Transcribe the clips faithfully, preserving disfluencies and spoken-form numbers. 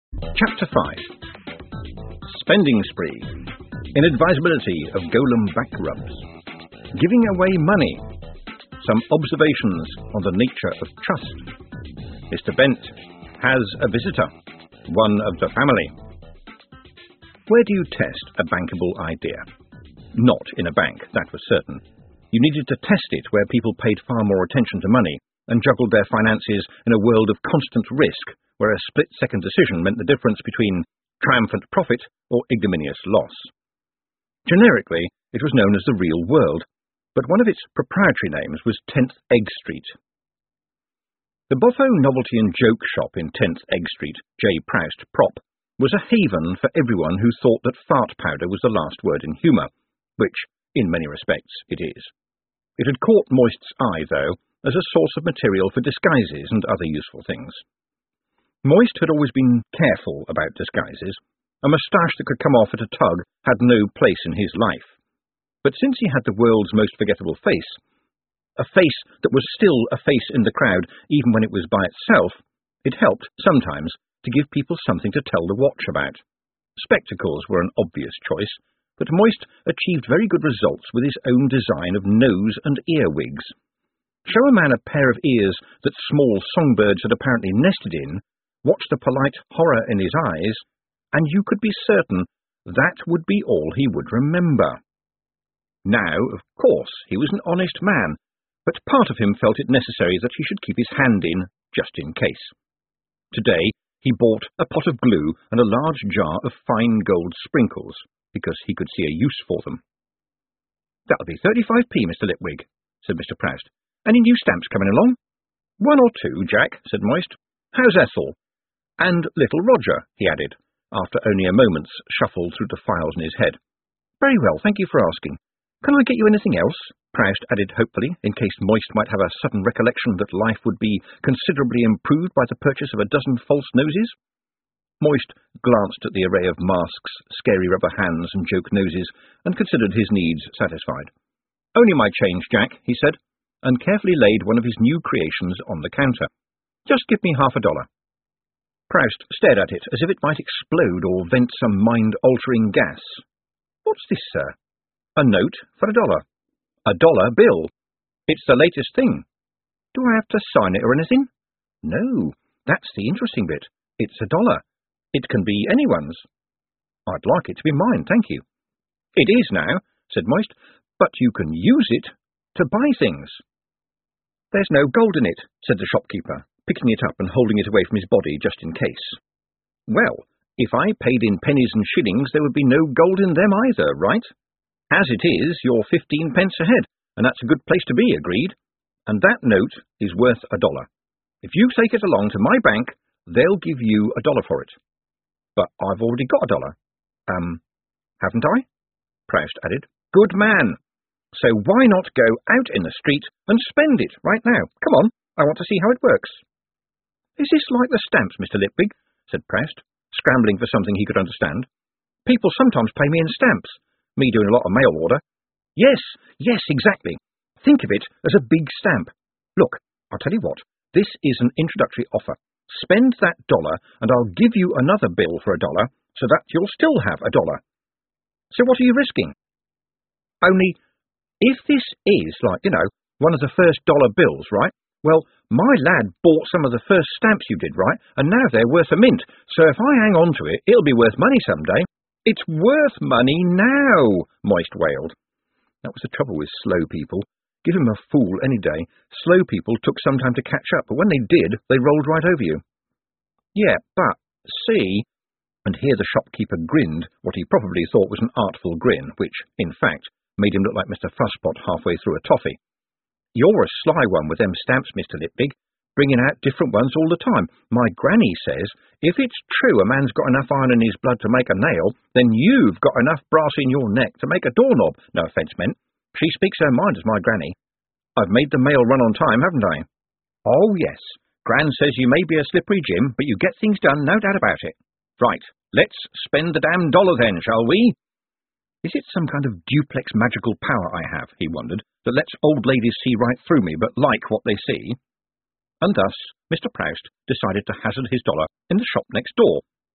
Chapter five. Spending Spree. Inadvisability of Golem Back Rubs. Giving away money. Some observations on the nature of trust. Mister Bent has a visitor. One of the family. Where do you test a bankable idea? Not in a bank, that was certain. You needed to test it where people paid far more attention to money and juggled their finances in a world of constant risk, where a split-second decision meant the difference between triumphant profit or ignominious loss. Generically, it was known as the real world, but one of its proprietary names was tenth Egg Street. The Boffo Novelty and Joke Shop in tenth Egg Street, J. Proust, Prop, was a haven for everyone who thought that fart powder was the last word in humour, which, in many respects, it is. It had caught Moist's eye, though, as a source of material for disguises and other useful things. Moist had always been careful about disguises. A moustache that could come off at a tug had no place in his life. But since he had the world's most forgettable face, a face that was still a face in the crowd even when it was by itself, it helped, sometimes, to give people something to tell the watch about. Spectacles were an obvious choice, but Moist achieved very good results with his own design of nose and ear wigs. Show a man a pair of ears that small songbirds had apparently nested in, watch the polite horror in his eyes, and you could be certain that would be all he would remember. Now, of course, he was an honest man, but part of him felt it necessary that he should keep his hand in, just in case. Today, he bought a pot of glue and a large jar of fine gold sprinkles, because he could see a use for them. "That'll be thirty-five p, Mister Lipwig," said Mister Proust. "Any new stamps coming along?" "One or two, Jack," said Moist. "How's Ethel? And little Roger," he added, after only a moment's shuffle through the files in his head. "Very well, thank you for asking. Can I get you anything else?" Proust added hopefully, in case Moist might have a sudden recollection that life would be considerably improved by the purchase of a dozen false noses. Moist glanced at the array of masks, scary rubber hands, and joke noses, and considered his needs satisfied. "Only my change, Jack," he said, and carefully laid one of his new creations on the counter. "Just give me half a dollar." Proust stared at it as if it might explode or vent some mind-altering gas. "What's this, sir?" "A note for a dollar. A dollar bill. It's the latest thing." "Do I have to sign it or anything?" "No, that's the interesting bit. It's a dollar. It can be anyone's." "I'd like it to be mine, thank you." "It is now," said Moist, "but you can use it to buy things." "There's no gold in it," said the shopkeeper, picking it up and holding it away from his body just in case. "Well, if I paid in pennies and shillings, there would be no gold in them either, right? As it is, you're fifteen pence ahead, and that's a good place to be, agreed. And that note is worth a dollar. If you take it along to my bank, they'll give you a dollar for it." "But I've already got a dollar." Um, haven't I?" Proust added. "Good man. So why not go out in the street and spend it right now? Come on, I want to see how it works." "Is this like the stamps, Mister Lipwig?" said Proust, scrambling for something he could understand. "People sometimes pay me in stamps, me doing a lot of mail order." "Yes, yes, exactly. Think of it as a big stamp. Look, I'll tell you what, this is an introductory offer. Spend that dollar, and I'll give you another bill for a dollar, so that you'll still have a dollar. So what are you risking? Only, if this is, like, you know, one of the first dollar bills, right? Well, my lad bought some of the first stamps you did, right? And now they're worth a mint, so if I hang on to it, it'll be worth money someday." "It's worth money now," Moist wailed. That was the trouble with slow people. Give him a fool any day. Slow people took some time to catch up, but when they did, they rolled right over you. "Yeah, but, see," and here the shopkeeper grinned what he probably thought was an artful grin, which, in fact, made him look like Mister Fusspot halfway through a toffee. "You're a sly one with them stamps, Mister Lipwig, bringing out different ones all the time. My granny says, if it's true a man's got enough iron in his blood to make a nail, then you've got enough brass in your neck to make a doorknob. No offence meant. She speaks her mind as my granny. I've made the mail run on time, haven't I?" "Oh, yes. Gran says you may be a slippery Jim, but you get things done, no doubt about it. Right, let's spend the damn dollar then, shall we?" Is it some kind of duplex magical power I have, he wondered, that lets old ladies see right through me, but like what they see? And thus Mister Proust decided to hazard his dollar in the shop next door,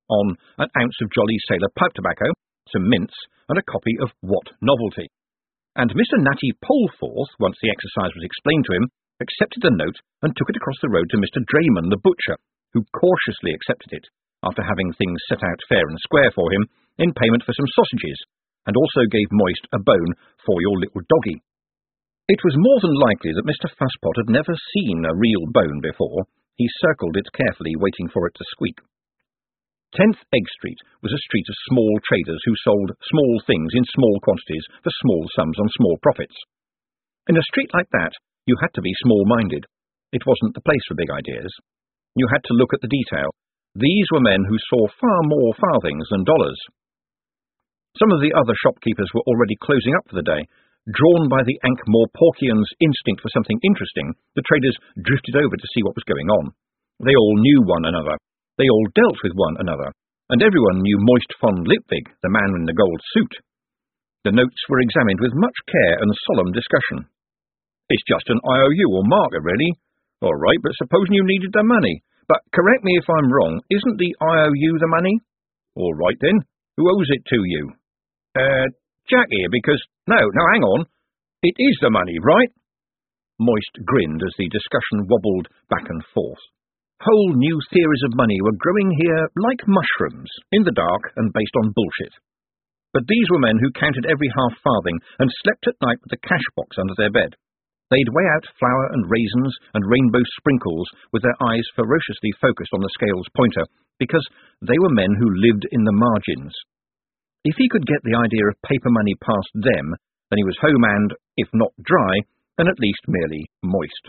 on an ounce of jolly sailor pipe tobacco, some mints, and a copy of What Novelty. And Mister Natty Polforth, once the exercise was explained to him, accepted the note and took it across the road to Mister Drayman the butcher, who cautiously accepted it, after having things set out fair and square for him, in payment for some sausages, and also gave Moist a bone for your little doggy. It was more than likely that Mister Fusspot had never seen a real bone before. He circled it carefully, waiting for it to squeak. tenth Egg Street was a street of small traders who sold small things in small quantities for small sums on small profits. In a street like that, you had to be small-minded. It wasn't the place for big ideas. You had to look at the detail. These were men who saw far more farthings than dollars. Some of the other shopkeepers were already closing up for the day. Drawn by the Ankh-Morporkians' instinct for something interesting, the traders drifted over to see what was going on. They all knew one another. They all dealt with one another. And everyone knew Moist von Lipwig, the man in the gold suit. The notes were examined with much care and solemn discussion. It's just an I O U or marker, really. All right, but supposing you needed the money. But correct me if I'm wrong, isn't the I O U the money? All right then, who owes it to you? Uh... Jack here, because... No, no, hang on. It is the money, right? Moist grinned as the discussion wobbled back and forth. Whole new theories of money were growing here like mushrooms, in the dark and based on bullshit. But these were men who counted every half farthing and slept at night with a cash box under their bed. They'd weigh out flour and raisins and rainbow sprinkles with their eyes ferociously focused on the scales pointer, because they were men who lived in the margins. If he could get the idea of paper money past them, then he was home and, if not dry, then at least merely moist.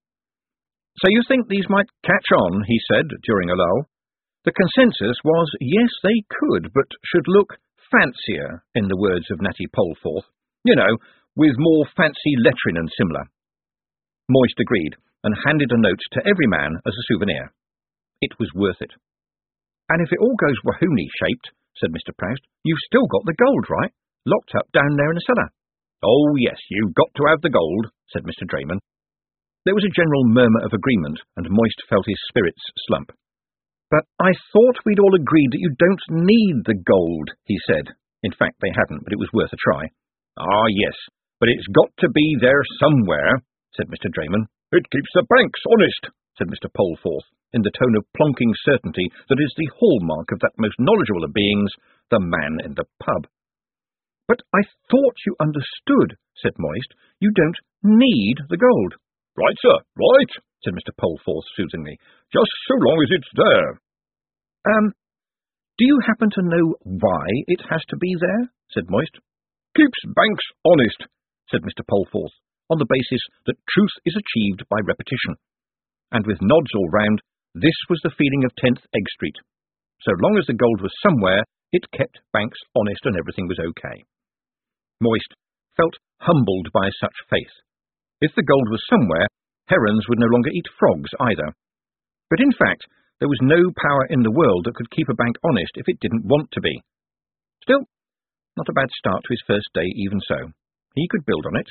So you think these might catch on, he said, during a lull. The consensus was, yes, they could, but should look fancier, in the words of Natty Polforth. You know, with more fancy lettering and similar. Moist agreed, and handed a note to every man as a souvenir. It was worth it. And if it all goes Wahoonie-shaped, said Mister Proust, you've still got the gold, right? Locked up down there in the cellar. Oh, yes, you've got to have the gold, said Mister Drayman. There was a general murmur of agreement, and Moist felt his spirits slump. But I thought we'd all agreed that you don't need the gold, he said. In fact, they hadn't, but it was worth a try. Ah, yes, but it's got to be there somewhere, said Mister Drayman. It keeps the banks honest, said Mister Polforth, in the tone of plonking certainty that is the hallmark of that most knowledgeable of beings, the man in the pub. But I thought you understood, said Moist. You don't need the gold. Right, sir, right, said Mister Polforth soothingly. Just so long as it's there. Um, do you happen to know why it has to be there? Said Moist. Keeps banks honest, said Mister Polforth, on the basis that truth is achieved by repetition. And with nods all round, this was the feeling of tenth Egg Street. So long as the gold was somewhere, it kept banks honest and everything was okay. Moist felt humbled by such faith. If the gold was somewhere, herons would no longer eat frogs either. But in fact, there was no power in the world that could keep a bank honest if it didn't want to be. Still, not a bad start to his first day even so. He could build on it.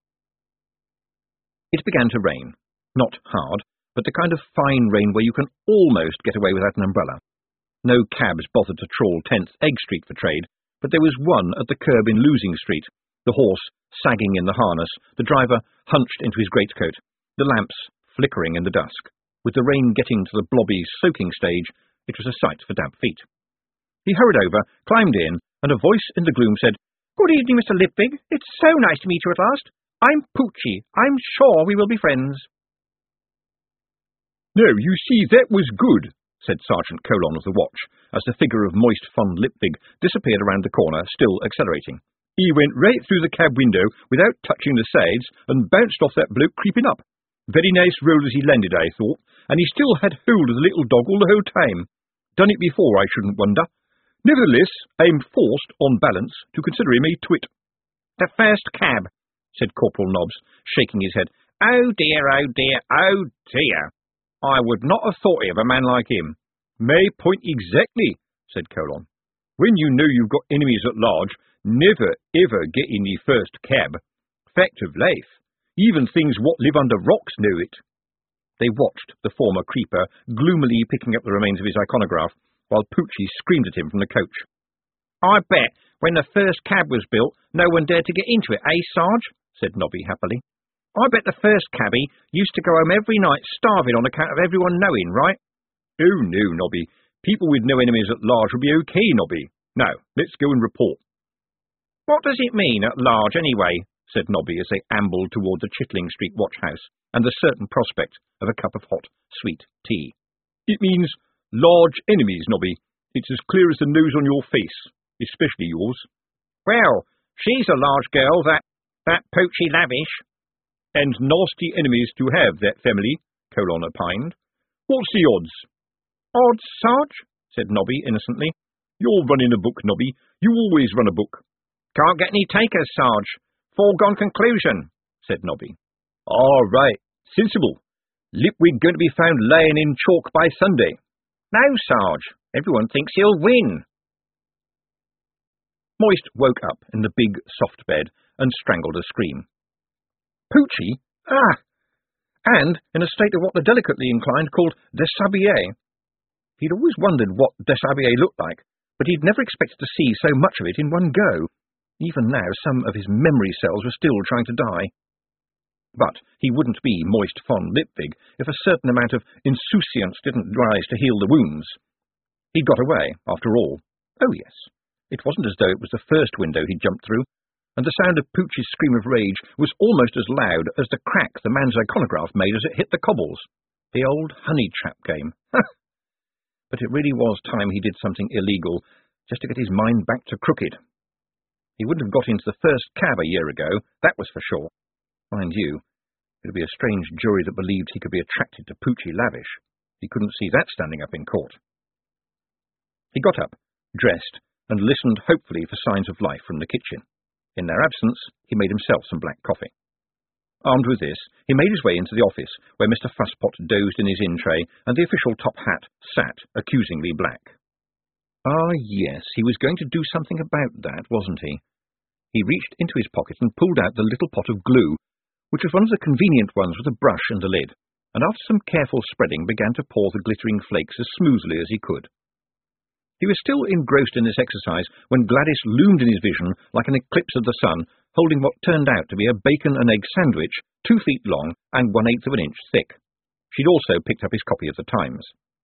It began to rain. Not hard, but the kind of fine rain where you can almost get away without an umbrella. No cabs bothered to trawl tenth Egg Street for trade, but there was one at the curb in Losing Street, the horse sagging in the harness, the driver hunched into his greatcoat, the lamps flickering in the dusk. With the rain getting to the blobby soaking stage, it was a sight for damp feet. He hurried over, climbed in, and a voice in the gloom said, "Good evening, Mister Lipwig. It's so nice to meet you at last. I'm Poochie. I'm sure we will be friends." "No, you see, that was good," said Sergeant Colon of the watch, as the figure of Moist von Lipwig disappeared around the corner, still accelerating. "He went right through the cab window without touching the sides and bounced off that bloke creeping up. Very nice roll as he landed, I thought, and he still had hold of the little dog all the whole time. Done it before, I shouldn't wonder. Nevertheless, I'm forced, on balance, to consider him a twit." "The first cab," said Corporal Nobbs, shaking his head. "Oh dear, oh dear, oh dear. I would not have thought it of a man like him." "My point exactly," said Colon. "When you know you've got enemies at large, never ever get in the first cab. Fact of life. Even things what live under rocks know it." They watched the former creeper gloomily picking up the remains of his iconograph, while Poochie screamed at him from the coach. "I bet when the first cab was built, no one dared to get into it, eh, Sarge?" said Nobby happily. "I bet the first cabby used to go home every night starving on account of everyone knowing, right?" "Oh, no, Nobby. People with no enemies at large would be okay, Nobby. Now, let's go and report." "What does it mean, at large, anyway?" said Nobby as they ambled toward the Chittling Street watch-house and the certain prospect of a cup of hot, sweet tea. "It means large enemies, Nobby. It's as clear as the nose on your face, especially yours." "Well, she's a large girl, that, that Poochie Lavish." "And nasty enemies to have, that family," Colon opined. "What's the odds?" "Odds, Sarge?" said Nobby innocently. "You're running a book, Nobby. You always run a book." "Can't get any takers, Sarge. Foregone conclusion," said Nobby. "All right. Sensible. Lipwig going to be found laying in chalk by Sunday." "No, Sarge. Everyone thinks he'll win." Moist woke up in the big, soft bed and strangled a scream. Poochie? Ah! And in a state of what the delicately inclined called déshabillé. He'd always wondered what déshabillé looked like, but he'd never expected to see so much of it in one go. Even now, some of his memory cells were still trying to die. But he wouldn't be Moist von Lipwig if a certain amount of insouciance didn't rise to heal the wounds. He'd got away, after all. Oh, yes. It wasn't as though it was the first window he'd jumped through, and the sound of Poochie's scream of rage was almost as loud as the crack the man's iconograph made as it hit the cobbles. The old honey trap game. But it really was time he did something illegal, just to get his mind back to crooked. He wouldn't have got into the first cab a year ago, that was for sure. Mind you, it would be a strange jury that believed he could be attracted to Poochie Lavish. He couldn't see that standing up in court. He got up, dressed, and listened hopefully for signs of life from the kitchen. In their absence, he made himself some black coffee. Armed with this, he made his way into the office, where Mister Fusspot dozed in his in-tray, and the official top hat sat accusingly black. Ah, yes, he was going to do something about that, wasn't he? He reached into his pocket and pulled out the little pot of glue, which was one of the convenient ones with a brush and a lid, and after some careful spreading began to pour the glittering flakes as smoothly as he could. He was still engrossed in this exercise when Gladys loomed in his vision like an eclipse of the sun, holding what turned out to be a bacon and egg sandwich, two feet long and one-eighth of an inch thick. She'd also picked up his copy of the Times.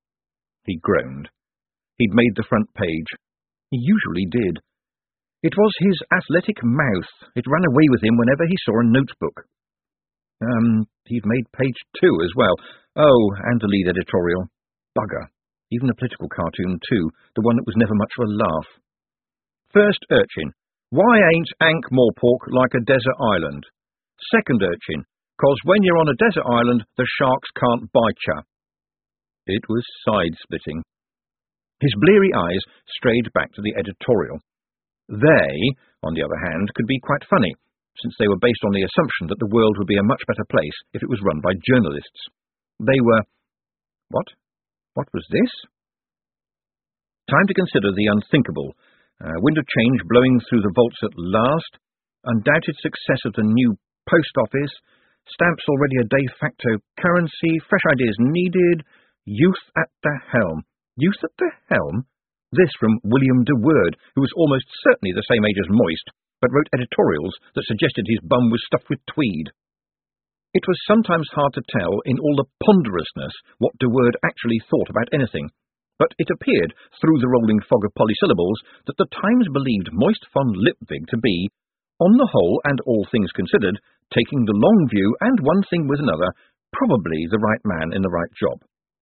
He groaned. He'd made the front page. He usually did. It was his athletic mouth. It ran away with him whenever he saw a notebook. Um, he'd made page two as well. Oh, and the lead editorial. Bugger. Even the political cartoon, too, the one that was never much of a laugh. First urchin. Why ain't Ankh-Morpork like a desert island? Second urchin. 'Cause when you're on a desert island, the sharks can't bite ya. It was side-splitting. His bleary eyes strayed back to the editorial. They, on the other hand, could be quite funny, since they were based on the assumption that the world would be a much better place if it was run by journalists. They were... What? What was this? Time to consider the unthinkable. Uh, wind of change blowing through the vaults at last. Undoubted success of the new post office. Stamps already a de facto currency. Fresh ideas needed. Youth at the helm. Youth at the helm? This from William de Word, who was almost certainly the same age as Moist, but wrote editorials that suggested his bum was stuffed with tweed. It was sometimes hard to tell, in all the ponderousness, what de Word actually thought about anything, but it appeared, through the rolling fog of polysyllables, that the Times believed Moist von Lipwig to be, on the whole and all things considered, taking the long view and one thing with another, probably the right man in the right job.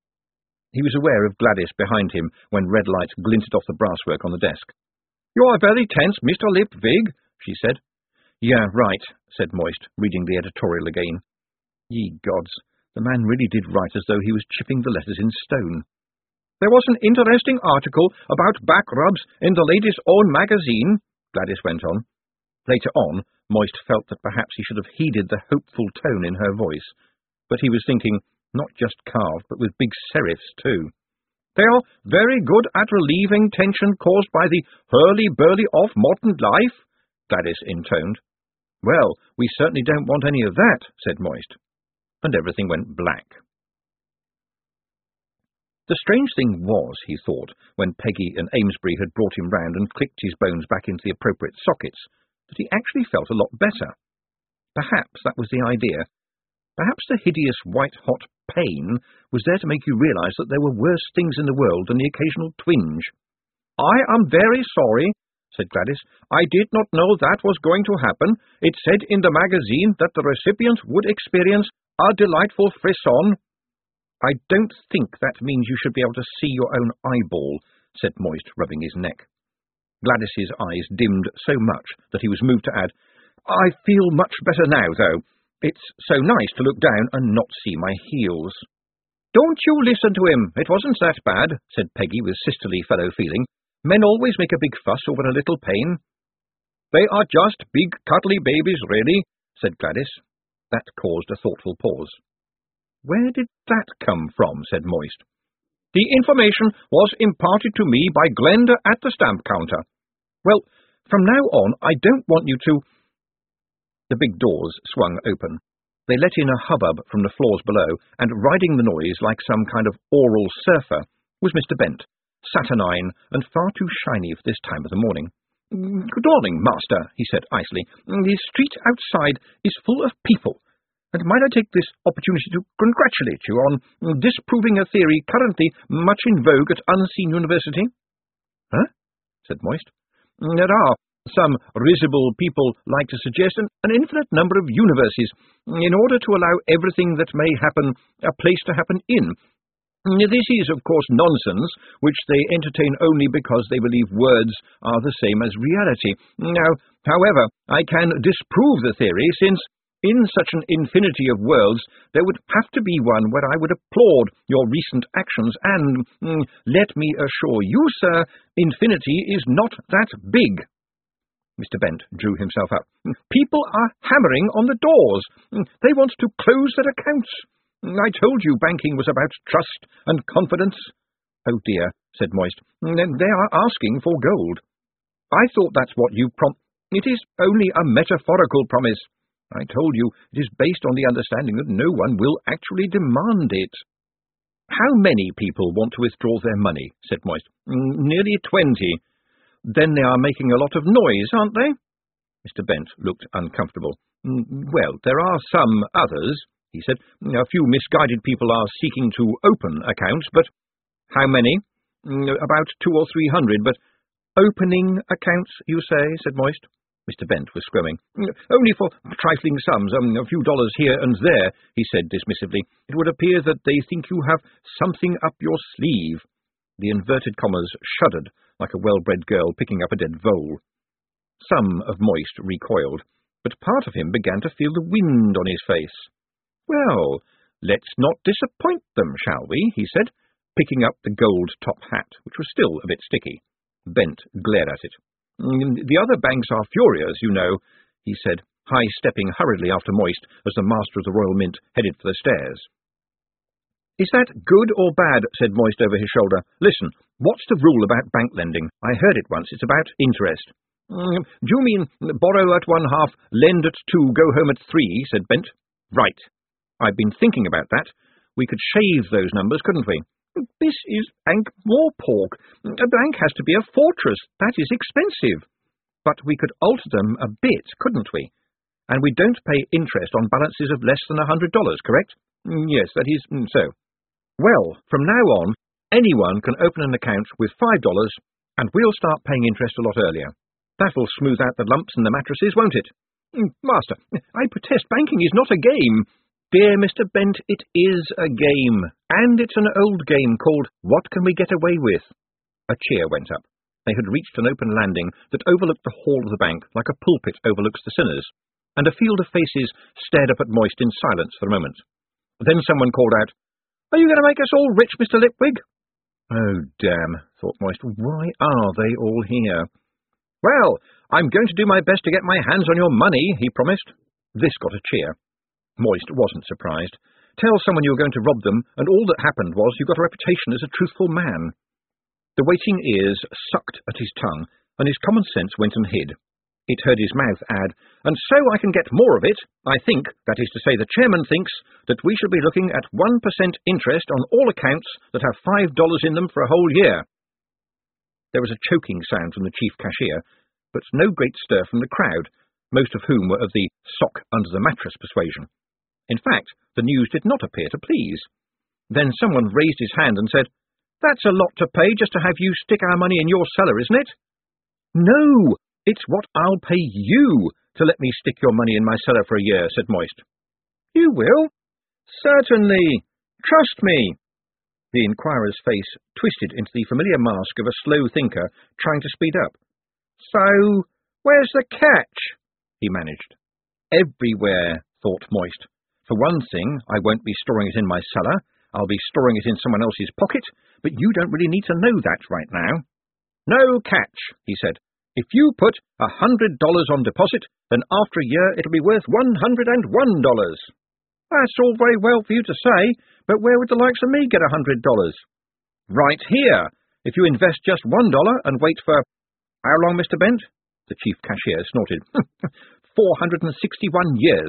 He was aware of Gladys behind him when red lights glinted off the brasswork on the desk. "You are very tense, Mister Lipwig," she said. "Yeah, right," said Moist, reading the editorial again. Ye gods, the man really did write as though he was chipping the letters in stone. "There was an interesting article about back rubs in the Ladies' Own magazine," Gladys went on. Later on, Moist felt that perhaps he should have heeded the hopeful tone in her voice, but he was thinking, not just carved, but with big serifs, too. "They are very good at relieving tension caused by the hurly-burly of modern life," Gladys intoned. "Well, we certainly don't want any of that," said Moist. And everything went black. The strange thing was, he thought, when Peggy and Amesbury had brought him round and clicked his bones back into the appropriate sockets, that he actually felt a lot better. Perhaps that was the idea. Perhaps the hideous white-hot pain was there to make you realise that there were worse things in the world than the occasional twinge. "I am very sorry," said Gladys. "I did not know that was going to happen. It said in the magazine that the recipient would experience a delightful frisson." "I don't think that means you should be able to see your own eyeball," said Moist, rubbing his neck. Gladys's eyes dimmed so much that he was moved to add, "I feel much better now, though. It's so nice to look down and not see my heels." "Don't you listen to him. It wasn't that bad," said Peggy with sisterly fellow-feeling. "Men always make a big fuss over a little pain." "They are just big, cuddly babies, really," said Gladys. That caused a thoughtful pause. "Where did that come from?" said Moist. "The information was imparted to me by Glenda at the stamp counter." "Well, from now on, I don't want you to—" The big doors swung open. They let in a hubbub from the floors below, and riding the noise like some kind of oral surfer was Mister Bent, saturnine and far too shiny for this time of the morning. "Good morning, master," he said icily. "The street outside is full of people, and might I take this opportunity to congratulate you on disproving a theory currently much in vogue at Unseen University?" "Huh?" said Moist. "There are some risible people like to suggest an, an infinite number of universes, in order to allow everything that may happen a place to happen in. This is, of course, nonsense, which they entertain only because they believe words are the same as reality. Now, however, I can disprove the theory, since in such an infinity of worlds there would have to be one where I would applaud your recent actions, and, mm, let me assure you, sir, infinity is not that big." Mister Bent drew himself up. "People are hammering on the doors. They want to close their accounts. I told you banking was about trust and confidence." "Oh dear," said Moist. "They are asking for gold." "I thought that's what you prom—" "It is only a metaphorical promise. I told you it is based on the understanding that no one will actually demand it." "How many people want to withdraw their money?" said Moist. "Nearly twenty." "Then they are making a lot of noise, aren't they?" Mister Bent looked uncomfortable. "Well, there are some others," he said. "A few misguided people are seeking to open accounts, but—" "How many?" "About two or three hundred, but—" "Opening accounts, you say?" said Moist. Mister Bent was squirming. "Only for trifling sums, um, a few dollars here and there," he said dismissively. "It would appear that they think you have something up your sleeve." The inverted commas shuddered like a well-bred girl picking up a dead vole. Some of Moist recoiled, but part of him began to feel the wind on his face. "Well, let's not disappoint them, shall we?" he said, picking up the gold top hat, which was still a bit sticky. Bent glared at it. "The other banks are furious, you know," he said, high-stepping hurriedly after Moist as the Master of the Royal Mint headed for the stairs. "Is that good or bad?" said Moist over his shoulder. "Listen, what's the rule about bank lending? I heard it once. It's about interest." Mm, "Do you mean borrow at one half, lend at two, go home at three?" said Bent. "Right. I've been thinking about that. We could shave those numbers, couldn't we?" "This is Ankh-Morpork. A bank has to be a fortress. That is expensive." "But we could alter them a bit, couldn't we? And we don't pay interest on balances of less than a hundred dollars, correct?" "Yes, that is so." "Well, from now on, anyone can open an account with five dollars, and we'll start paying interest a lot earlier. That'll smooth out the lumps in the mattresses, won't it?" "Master, I protest banking is not a game." "Dear Mister Bent, it is a game, and it's an old game called What Can We Get Away With?" A cheer went up. They had reached an open landing that overlooked the hall of the bank like a pulpit overlooks the sinners, and a field of faces stared up at Moist in silence for a moment. Then someone called out, "Are you going to make us all rich, Mister Lipwig?" "Oh, damn," thought Moist. "Why are they all here?" "Well, I'm going to do my best to get my hands on your money," he promised. This got a cheer. Moist wasn't surprised. Tell someone you were going to rob them, and all that happened was you got a reputation as a truthful man. The waiting ears sucked at his tongue, and his common sense went and hid. It heard his mouth add, "And so I can get more of it. I think, that is to say the chairman thinks, that we shall be looking at one percent interest on all accounts that have five dollars in them for a whole year." There was a choking sound from the chief cashier, but no great stir from the crowd, most of whom were of the sock-under-the-mattress persuasion. In fact, the news did not appear to please. Then someone raised his hand and said, "That's a lot to pay just to have you stick our money in your cellar, isn't it?" "No, it's what I'll pay you to let me stick your money in my cellar for a year," said Moist. "You will?" "Certainly. Trust me." The inquirer's face twisted into the familiar mask of a slow thinker trying to speed up. "So, where's the catch?" he managed. "Everywhere," thought Moist. "For one thing, I won't be storing it in my cellar. I'll be storing it in someone else's pocket, but you don't really need to know that right now." "No catch," he said. "If you put a hundred dollars on deposit, then after a year it'll be worth one hundred and one dollars. "That's all very well for you to say, but where would the likes of me get a hundred dollars?" "Right here. If you invest just one dollar and wait for—" "How long, Mister Bent?" The chief cashier snorted. Four hundred and sixty-one years."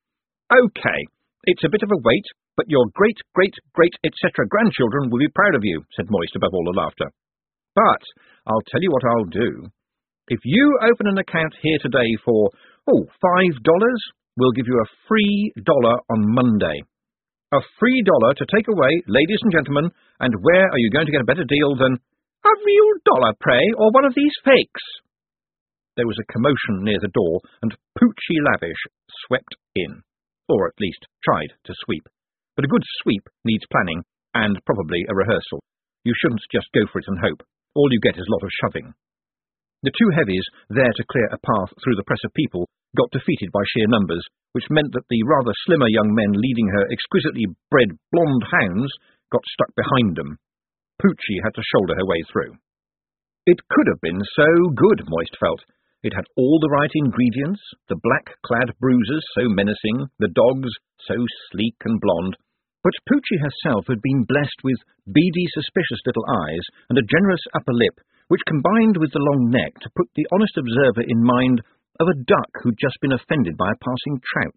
"OK, it's a bit of a wait, but your great-great-great et cetera grandchildren will be proud of you," said Moist above all the laughter. "But I'll tell you what I'll do. If you open an account here today for, oh, five dollars, we'll give you a free dollar on Monday. A free dollar to take away, ladies and gentlemen, and where are you going to get a better deal than—" "A real dollar, pray, or one of these fakes?" There was a commotion near the door, and Poochie Lavish swept in, or at least tried to sweep. But a good sweep needs planning, and probably a rehearsal. You shouldn't just go for it and hope. All you get is a lot of shoving. The two heavies, there to clear a path through the press of people, got defeated by sheer numbers, which meant that the rather slimmer young men leading her exquisitely bred blonde hounds got stuck behind them. Poochie had to shoulder her way through. It could have been so good, Moist felt. It had all the right ingredients, the black-clad bruisers so menacing, the dogs so sleek and blonde. But Poochie herself had been blessed with beady, suspicious little eyes and a generous upper lip, which combined with the long neck to put the honest observer in mind of a duck who'd just been offended by a passing trout.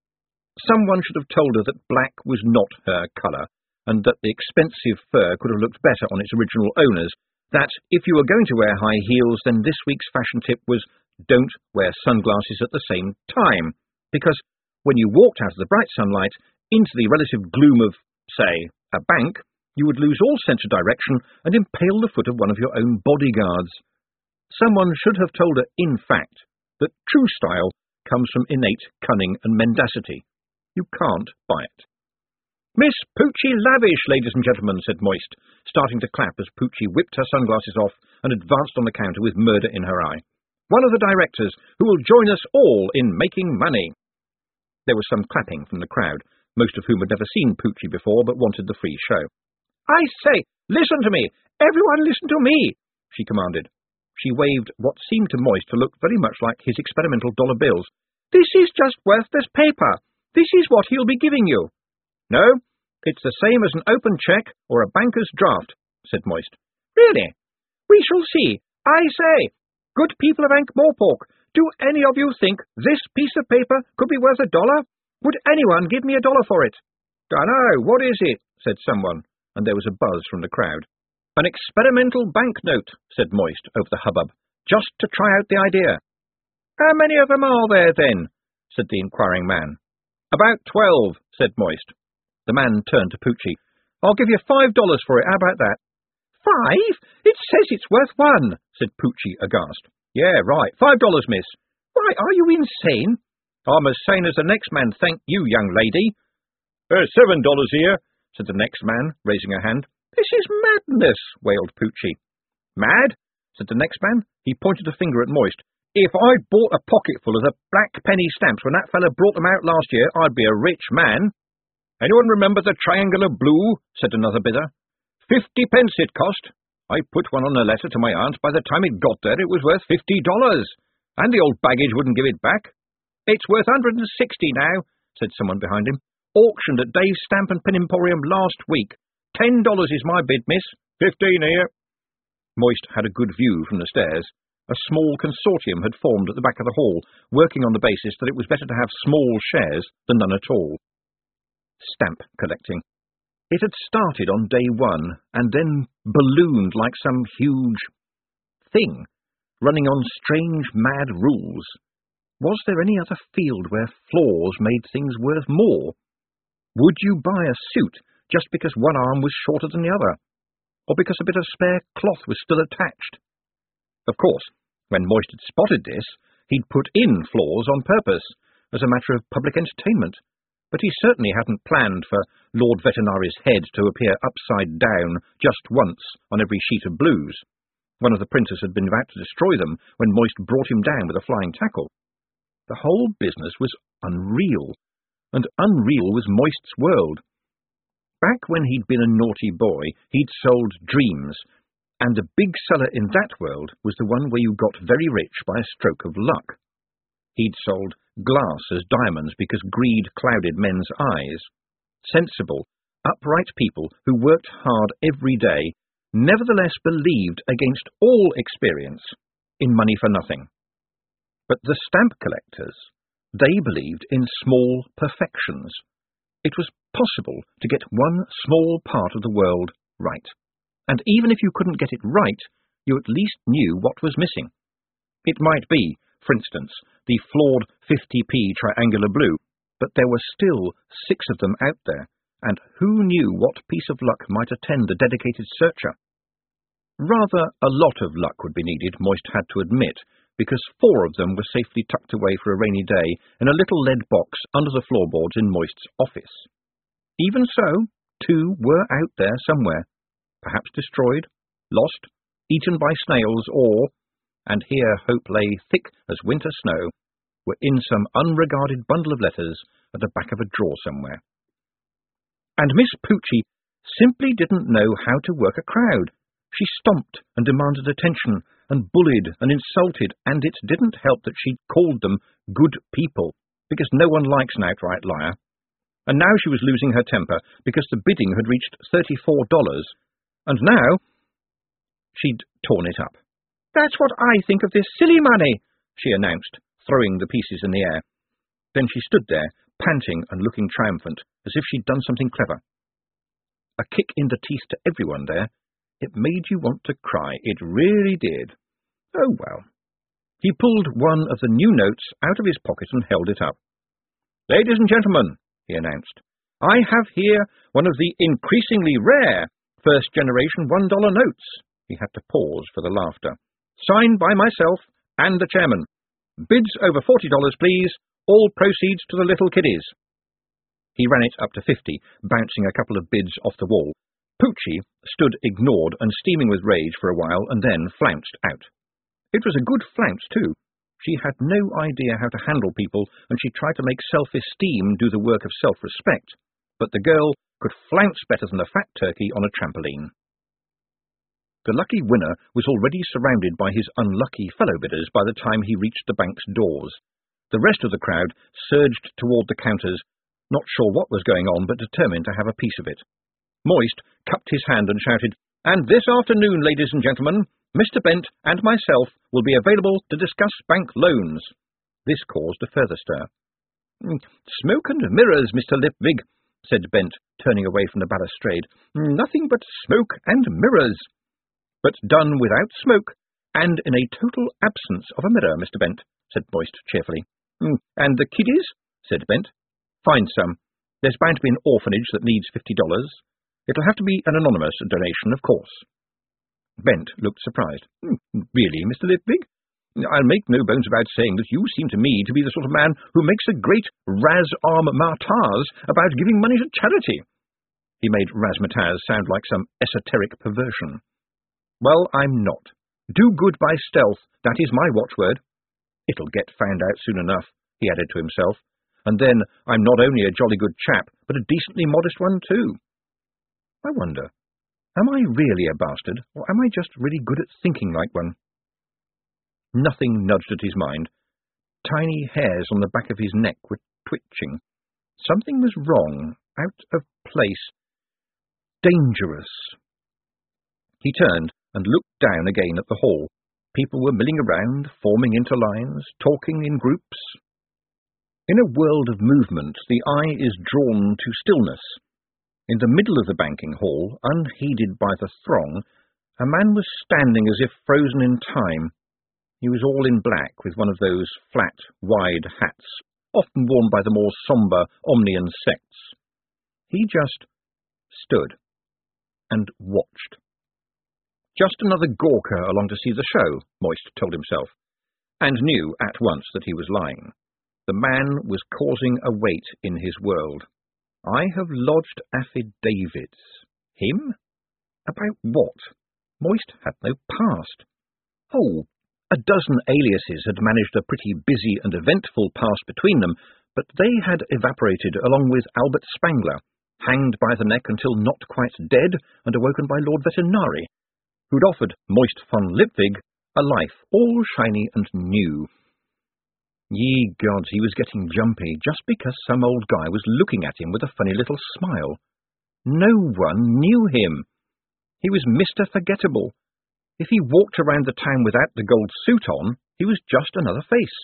Someone should have told her that black was not her colour, and that the expensive fur could have looked better on its original owners, that if you were going to wear high heels, then this week's fashion tip was don't wear sunglasses at the same time, because when you walked out of the bright sunlight into the relative gloom of, say, a bank, you would lose all sense of direction and impale the foot of one of your own bodyguards. Someone should have told her, in fact, that true style comes from innate cunning and mendacity. You can't buy it. "Miss Poochie Lavish, ladies and gentlemen," said Moist, starting to clap as Poochie whipped her sunglasses off and advanced on the counter with murder in her eye. "One of the directors who will join us all in making money." There was some clapping from the crowd, most of whom had never seen Poochie before but wanted the free show. "I say, listen to me! Everyone listen to me!" she commanded. She waved what seemed to Moist to look very much like his experimental dollar bills. "This is just worthless paper. This is what he'll be giving you." "No, it's the same as an open cheque or a banker's draft," said Moist. "Really? We shall see. I say, good people of Ankh-Morpork, do any of you think this piece of paper could be worth a dollar? Would anyone give me a dollar for it?" "Dunno, what is it?" said someone, and there was a buzz from the crowd. "An experimental banknote," said Moist over the hubbub, "just to try out the idea." "How many of them are there, then?" said the inquiring man. "About twelve," said Moist. The man turned to Poochie. "I'll give you five dollars for it. How about that?" "Five? It says it's worth one," said Poochie, aghast. "Yeah, right. Five dollars, miss." "Why, are you insane?" "I'm as sane as the next man, thank you, young lady." "There's seven dollars here," said the next man, raising a hand. "This is madness," wailed Poochie. "Mad?" said the next man. He pointed a finger at Moist. "If I'd bought a pocketful of the black penny stamps when that fella brought them out last year, I'd be a rich man." "Anyone remember the triangular blue?" said another bidder. Fifty pence it cost. I put one on a letter to my aunt. By the time it got there, it was worth fifty dollars, and the old baggage wouldn't give it back. "It's worth one hundred and sixty now," said someone behind him. "Auctioned at Dave's Stamp and Pin Emporium last week. Ten dollars is my bid, miss. Fifteen here." Moist had a good view from the stairs. A small consortium had formed at the back of the hall, working on the basis that it was better to have small shares than none at all. Stamp collecting. It had started on day one, and then ballooned like some huge thing, running on strange, mad rules. Was there any other field where flaws made things worth more? Would you buy a suit just because one arm was shorter than the other, or because a bit of spare cloth was still attached? Of course, when Moist had spotted this, he'd put in flaws on purpose, as a matter of public entertainment, but he certainly hadn't planned for Lord Veterinary's head to appear upside down just once on every sheet of blues. One of the printers had been about to destroy them when Moist brought him down with a flying tackle. The whole business was unreal, and unreal was Moist's world. Back when he'd been a naughty boy, he'd sold dreams, and the big seller in that world was the one where you got very rich by a stroke of luck. He'd sold glass as diamonds because greed clouded men's eyes. Sensible, upright people who worked hard every day nevertheless believed against all experience in money for nothing. But the stamp collectors, they believed in small perfections. It was possible to get one small part of the world right. And even if you couldn't get it right, you at least knew what was missing. It might be, for instance, the flawed fifty p triangular blue, but there were still six of them out there, and who knew what piece of luck might attend the dedicated searcher? Rather a lot of luck would be needed, Moist had to admit, because four of them were safely tucked away for a rainy day in a little lead box under the floorboards in Moist's office. Even so, two were out there somewhere, perhaps destroyed, lost, eaten by snails, or, and here hope lay thick as winter snow, were in some unregarded bundle of letters at the back of a drawer somewhere. And Miss Poochie simply didn't know how to work a crowd. She stomped and demanded attention, and bullied and insulted, and it didn't help that she'd called them good people, because no one likes an outright liar. And now she was losing her temper, because the bidding had reached thirty-four dollars, and now she'd torn it up. "That's what I think of this silly money," she announced, throwing the pieces in the air. Then she stood there, panting and looking triumphant, as if she'd done something clever. A kick in the teeth to everyone there. It made you want to cry, it really did. Oh well. He pulled one of the new notes out of his pocket and held it up. "Ladies and gentlemen," he announced, "I have here one of the increasingly rare first-generation one-dollar notes." He had to pause for the laughter. "Signed by myself and the chairman. Bids over forty dollars, please. All proceeds to the little kiddies." He ran it up to fifty, bouncing a couple of bids off the wall. Poochie stood ignored and steaming with rage for a while, and then flounced out. It was a good flounce, too. She had no idea how to handle people, and she tried to make self-esteem do the work of self-respect. But the girl could flounce better than a fat turkey on a trampoline. The lucky winner was already surrounded by his unlucky fellow bidders by the time he reached the bank's doors. The rest of the crowd surged toward the counters, not sure what was going on, but determined to have a piece of it. Moist cupped his hand and shouted, "And this afternoon, ladies and gentlemen, Mister Bent and myself will be available to discuss bank loans." This caused a further stir. "Smoke and mirrors, Mister Lipwig," said Bent, turning away from the balustrade. "Nothing but smoke and mirrors." "But done without smoke, and in a total absence of a mirror, Mister Bent," said Moist cheerfully. "And the kiddies?" said Bent. "Find some. There's bound to be an orphanage that needs fifty dollars. It'll have to be an anonymous donation, of course." Bent looked surprised. "Really, Mister Lipwig? I'll make no bones about saying that you seem to me to be the sort of man who makes a great razzarm-mataz about giving money to charity." He made razzmatazz sound like some esoteric perversion. "Well, I'm not. Do good by stealth, that is my watchword. It'll get found out soon enough," he added to himself. "And then I'm not only a jolly good chap, but a decently modest one too. I wonder, am I really a bastard, or am I just really good at thinking like one?" Nothing nudged at his mind. Tiny hairs on the back of his neck were twitching. Something was wrong, out of place, dangerous. He turned and looked down again at the hall. People were milling around, forming into lines, talking in groups. In a world of movement, the eye is drawn to stillness. In the middle of the banking hall, unheeded by the throng, a man was standing as if frozen in time. He was all in black, with one of those flat, wide hats, often worn by the more sombre Omnian sects. He just stood and watched. Just another gawker along to see the show, Moist told himself, and knew at once that he was lying. The man was causing a weight in his world. I have lodged affidavits. Him? About what? Moist had no past. Oh, a dozen aliases had managed a pretty busy and eventful past between them, but they had evaporated along with Albert Spangler, hanged by the neck until not quite dead and awoken by Lord Vetinari, who'd offered Moist von Lipwig a life all shiny and new. Ye gods, he was getting jumpy just because some old guy was looking at him with a funny little smile. No one knew him. He was Mister Forgettable. If he walked around the town without the gold suit on, he was just another face.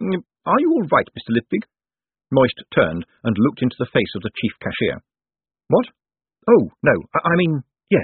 Are you all right, Mister Lipwig? Moist turned and looked into the face of the chief cashier. What? Oh, no, I, I mean, yes.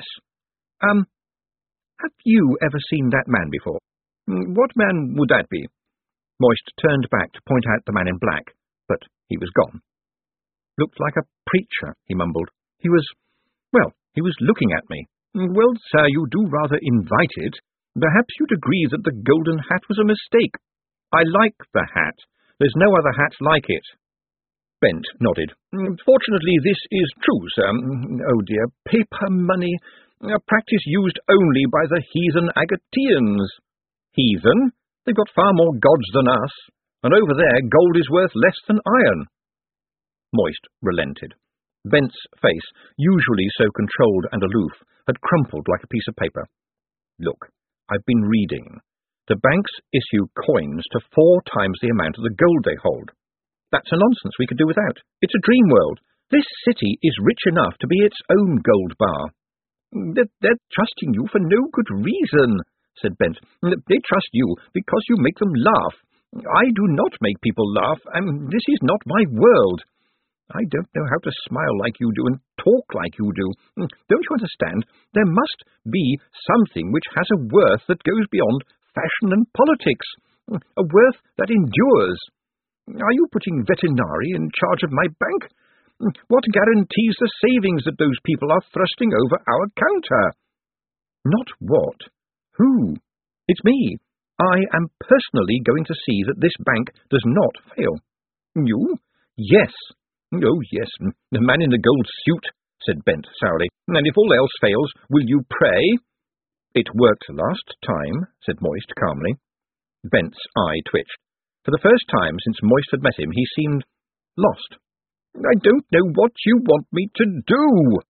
Um, have you ever seen that man before? What man would that be? Moist turned back to point out the man in black, but he was gone. Looked like a preacher, he mumbled. He was, well, he was looking at me. Well, sir, you do rather invite it. Perhaps you'd agree that the golden hat was a mistake. I like the hat. There's no other hat like it. Bent nodded. Fortunately, this is true, sir. Oh, dear, paper money, a practice used only by the heathen Agateans. Heathen? They've got far more gods than us, and over there gold is worth less than iron. Moist relented. Bent's face, usually so controlled and aloof, had crumpled like a piece of paper. Look, I've been reading. The banks issue coins to four times the amount of the gold they hold. That's a nonsense we could do without. It's a dream world. This city is rich enough to be its own gold bar. They're, they're trusting you for no good reason, said Bent. They trust you because you make them laugh. I do not make people laugh, and this is not my world. I don't know how to smile like you do and talk like you do. Don't you understand? There must be something which has a worth that goes beyond fashion and politics, a worth that endures. Are you putting Vetinari in charge of my bank? What guarantees the savings that those people are thrusting over our counter? Not what? Who? It's me. I am personally going to see that this bank does not fail. You? Yes. Oh, yes, the man in the gold suit, said Bent sourly. And if all else fails, will you pray? It worked last time, said Moist calmly. Bent's eye twitched. For the first time since Moist had met him, he seemed lost. I don't know what you want me to do.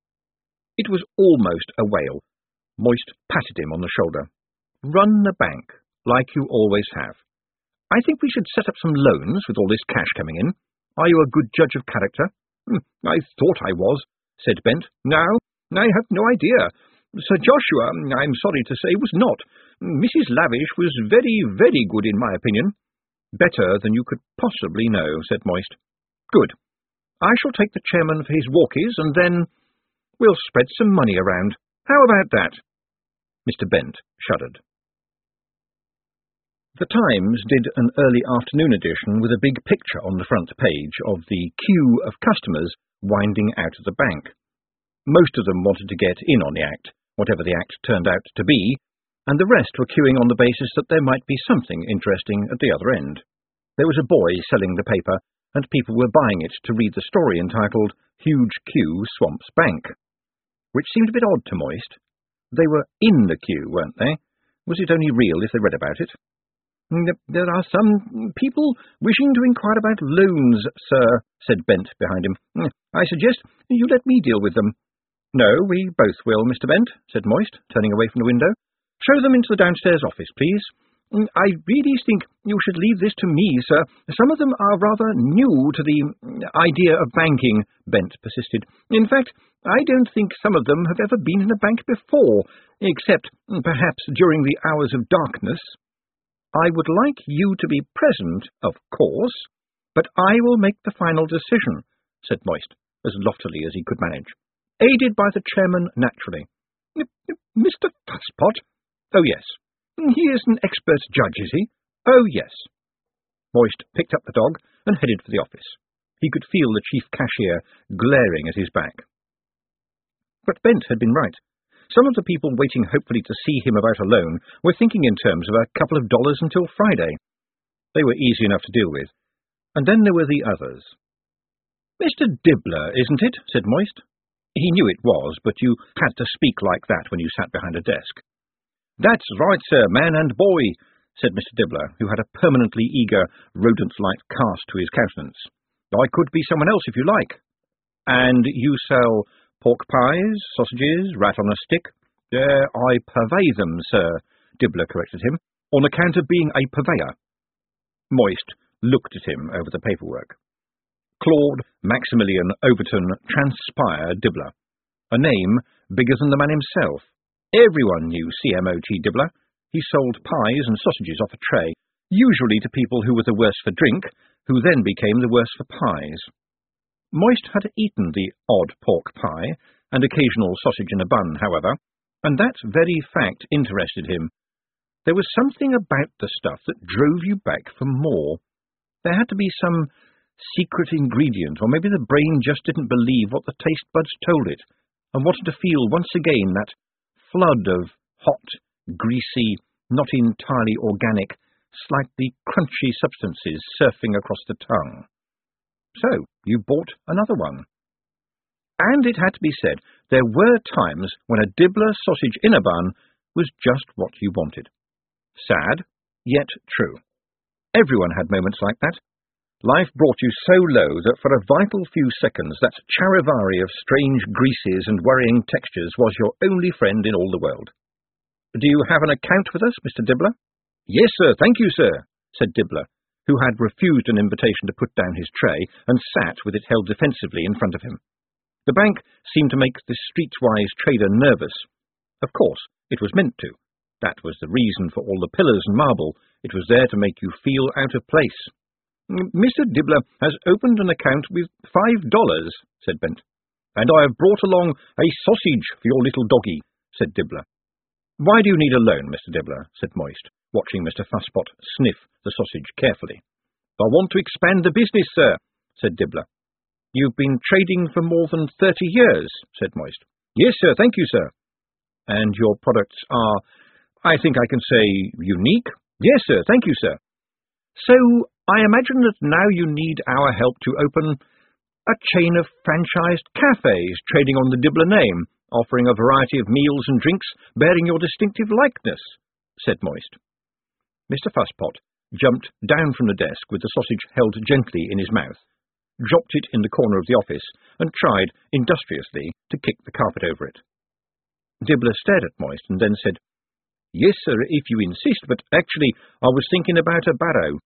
It was almost a wail. Moist patted him on the shoulder. Run the bank, like you always have. I think we should set up some loans with all this cash coming in. Are you a good judge of character? I thought I was, said Bent. Now, I have no idea. Sir Joshua, I'm sorry to say, was not. Missus Lavish was very, very good in my opinion. Better than you could possibly know, said Moist. Good. I shall take the chairman for his walkies, and then we'll spread some money around. How about that? Mister Bent shuddered. The Times did an early afternoon edition with a big picture on the front page of the queue of customers winding out of the bank. Most of them wanted to get in on the act, whatever the act turned out to be, and the rest were queuing on the basis that there might be something interesting at the other end. There was a boy selling the paper, and people were buying it to read the story entitled Huge Queue Swamps Bank, which seemed a bit odd to Moist. They were in the queue, weren't they? Was it only real if they read about it? There are some people wishing to inquire about loans, sir, said Bent behind him. I suggest you let me deal with them. No, we both will, Mister Bent, said Moist, turning away from the window. Show them into the downstairs office, please. I really think you should leave this to me, sir. Some of them are rather new to the idea of banking, Bent persisted. In fact, I don't think some of them have ever been in a bank before, except perhaps during the hours of darkness. I would like you to be present, of course, but I will make the final decision, said Moist, as loftily as he could manage, aided by the chairman naturally. Mister Fusspot? Oh, yes. He is an expert judge, is he? Oh, yes. Moist picked up the dog and headed for the office. He could feel the chief cashier glaring at his back. But Bent had been right. Some of the people waiting hopefully to see him about alone were thinking in terms of a couple of dollars until Friday. They were easy enough to deal with. And then there were the others. Mister Dibbler, isn't it? Said Moist. He knew it was, but you had to speak like that when you sat behind a desk. That's right, sir, man and boy, said Mister Dibbler, who had a permanently eager, rodent-like cast to his countenance. I could be someone else if you like. And you sell pork pies, sausages, rat on a stick? Uh, I purvey them, sir, Dibbler corrected him, on account of being a purveyor. Moist looked at him over the paperwork. Claude Maximilian Overton Transpire Dibbler. A name bigger than the man himself. Everyone knew C M O T Dibbler. He sold pies and sausages off a tray, usually to people who were the worse for drink, who then became the worse for pies. Moist had eaten the odd pork pie and occasional sausage in a bun, however, and that very fact interested him. There was something about the stuff that drove you back for more. There had to be some secret ingredient, or maybe the brain just didn't believe what the taste buds told it, and wanted to feel once again that flood of hot, greasy, not entirely organic, slightly crunchy substances surfing across the tongue. So, you bought another one. And it had to be said, there were times when a Dibbler sausage in a bun was just what you wanted. Sad, yet true. Everyone had moments like that. Life brought you so low that for a vital few seconds that charivari of strange greases and worrying textures was your only friend in all the world. Do you have an account with us, Mister Dibbler? Yes, sir, thank you, sir, said Dibbler, who had refused an invitation to put down his tray and sat with it held defensively in front of him. The bank seemed to make the streetwise trader nervous. Of course, it was meant to. That was the reason for all the pillars and marble. It was there to make you feel out of place. Mister Dibbler has opened an account with five dollars, said Bent. And I have brought along a sausage for your little doggy, said Dibbler. Why do you need a loan, Mister Dibbler, said Moist, watching Mister Fusspot sniff the sausage carefully. I want to expand the business, sir, said Dibbler. You've been trading for more than thirty years, said Moist. Yes, sir, thank you, sir. And your products are, I think I can say, unique? Yes, sir, thank you, sir. So, I imagine that now you need our help to open a chain of franchised cafes trading on the Dibbler name, offering a variety of meals and drinks bearing your distinctive likeness, said Moist. Mister Fusspot jumped down from the desk with the sausage held gently in his mouth, dropped it in the corner of the office, and tried industriously to kick the carpet over it. Dibbler stared at Moist and then said, Yes, sir, if you insist, but actually I was thinking about a barrow.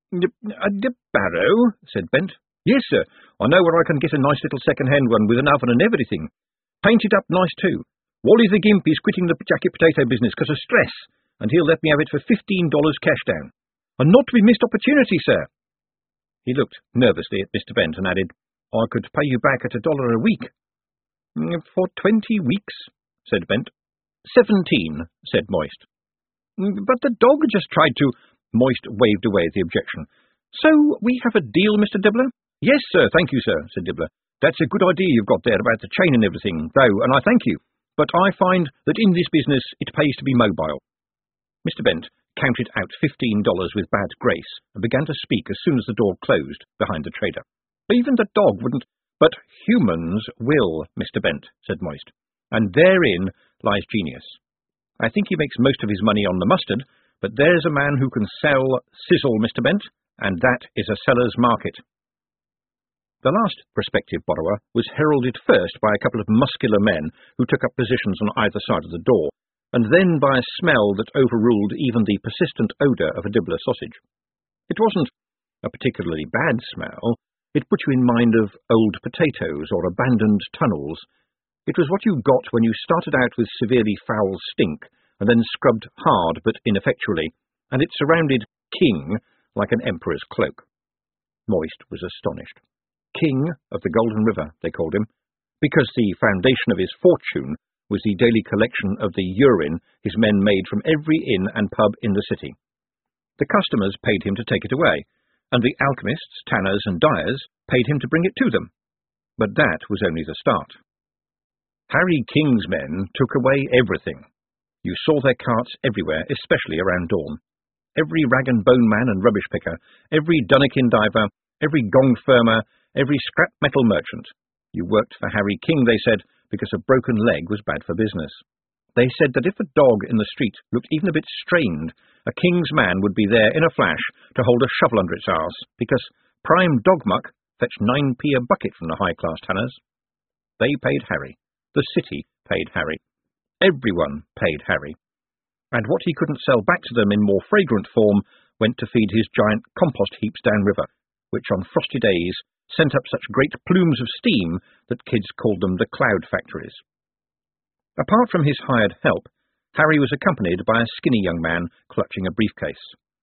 A barrow, said Bent. Yes, sir, I know where I can get a nice little second-hand one with an oven and everything. Painted up nice too. Wally the Gimp is quitting the jacket potato business because of stress, and he'll let me have it for fifteen dollars cash down. A not-to-be-missed opportunity, sir. He looked nervously at Mister Bent and added, I could pay you back at a dollar a week. For twenty weeks, said Bent. Seventeen, said Moist. But the dog just tried to... Moist waved away the objection. So we have a deal, Mister Dibbler? Yes, sir, thank you, sir, said Dibbler. That's a good idea you've got there about the chain and everything, though, and I thank you. But I find that in this business it pays to be mobile. Mister Bent counted out fifteen dollars with bad grace and began to speak as soon as the door closed behind the trader. Even the dog wouldn't... But humans will, Mister Bent, said Moist. And therein lies genius. I think he makes most of his money on the mustard, but there's a man who can sell sizzle, Mister Bent, and that is a seller's market. The last prospective borrower was heralded first by a couple of muscular men who took up positions on either side of the door, and then by a smell that overruled even the persistent odour of a Dibbler sausage. It wasn't a particularly bad smell. It put you in mind of old potatoes or abandoned tunnels. It was what you got when you started out with severely foul stink, and then scrubbed hard but ineffectually, and it surrounded King like an emperor's cloak. Moist was astonished. King of the Golden River, they called him, because the foundation of his fortune was the daily collection of the urine his men made from every inn and pub in the city. The customers paid him to take it away, and the alchemists, tanners, and dyers paid him to bring it to them. But that was only the start. Harry King's men took away everything. You saw their carts everywhere, especially around dawn. Every rag and bone man and rubbish picker, every Dunnikin diver, every gong firmer, every scrap metal merchant. You worked for Harry King, they said, because a broken leg was bad for business. They said that if a dog in the street looked even a bit strained, a King's man would be there in a flash to hold a shovel under its arse, because prime dog muck fetched nine p a bucket from the high-class tanners. They paid Harry. The city paid Harry. Everyone paid Harry. And what he couldn't sell back to them in more fragrant form went to feed his giant compost heaps downriver, which on frosty days sent up such great plumes of steam that kids called them the cloud factories. Apart from his hired help, Harry was accompanied by a skinny young man clutching a briefcase.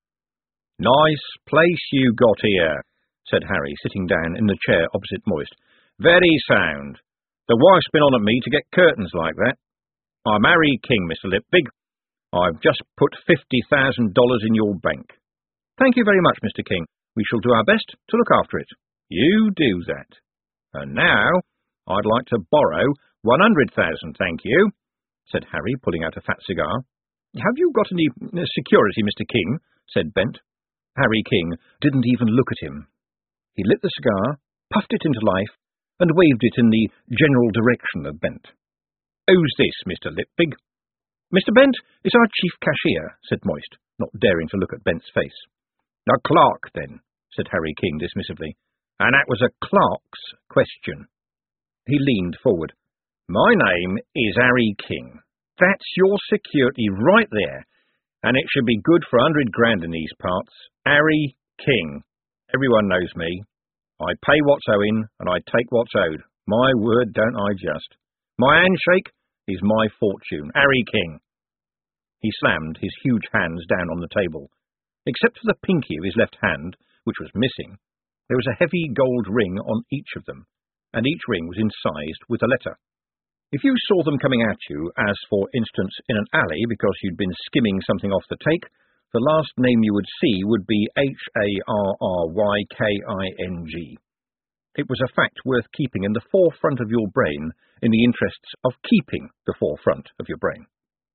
"Nice place you got here," said Harry, sitting down in the chair opposite Moist. "Very sound. The wife's been on at me to get curtains like that. I'm Harry King, Mister Lipwig. I've just put fifty thousand dollars in your bank." "Thank you very much, Mister King. We shall do our best to look after it." "You do that. And now I'd like to borrow one hundred thousand, thank you," said Harry, pulling out a fat cigar. "Have you got any security, Mister King?" said Bent. Harry King didn't even look at him. He lit the cigar, puffed it into life, and waved it in the general direction of Bent. "Who's this, Mister Lipwig?" "Mister Bent is our chief cashier," said Moist, not daring to look at Bent's face. "A clerk, then," said Harry King dismissively. "And that was a clerk's question." He leaned forward. "My name is Harry King. That's your security right there, and it should be good for a hundred grand in these parts. Harry King. Everyone knows me. I pay what's owing, and I take what's owed. My word, don't I just. My handshake is my fortune. Harry King." He slammed his huge hands down on the table. Except for the pinky of his left hand, which was missing, there was a heavy gold ring on each of them, and each ring was incised with a letter. If you saw them coming at you, as for instance in an alley because you'd been skimming something off the take, the last name you would see would be H A R R Y K I N G. It was a fact worth keeping in the forefront of your brain in the interests of keeping the forefront of your brain.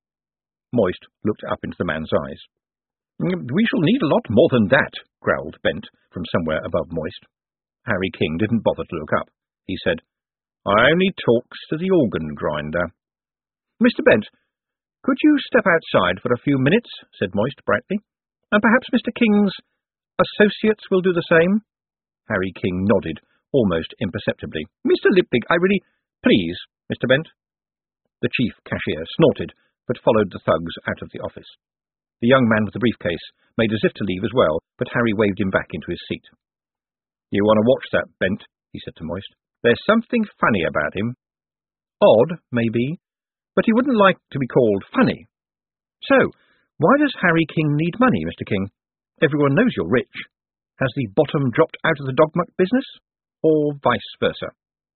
Moist looked up into the man's eyes. "We shall need a lot more than that," growled Bent from somewhere above Moist. Harry King didn't bother to look up. He said, "I only talks to the organ grinder." "Mister Bent, could you step outside for a few minutes?" said Moist brightly. "And perhaps Mister King's associates will do the same?" Harry King nodded, almost imperceptibly. "Mister Lipwig, I really—" "Please, Mister Bent." The chief cashier snorted, but followed the thugs out of the office. The young man with the briefcase made as if to leave as well, but Harry waved him back into his seat. "You want to watch that, Bent," he said to Moist. "There's something funny about him. Odd, maybe, but he wouldn't like to be called funny. So, why does Harry King need money, Mister King? Everyone knows you're rich. Has the bottom dropped out of the dogmuck business? Or vice versa?"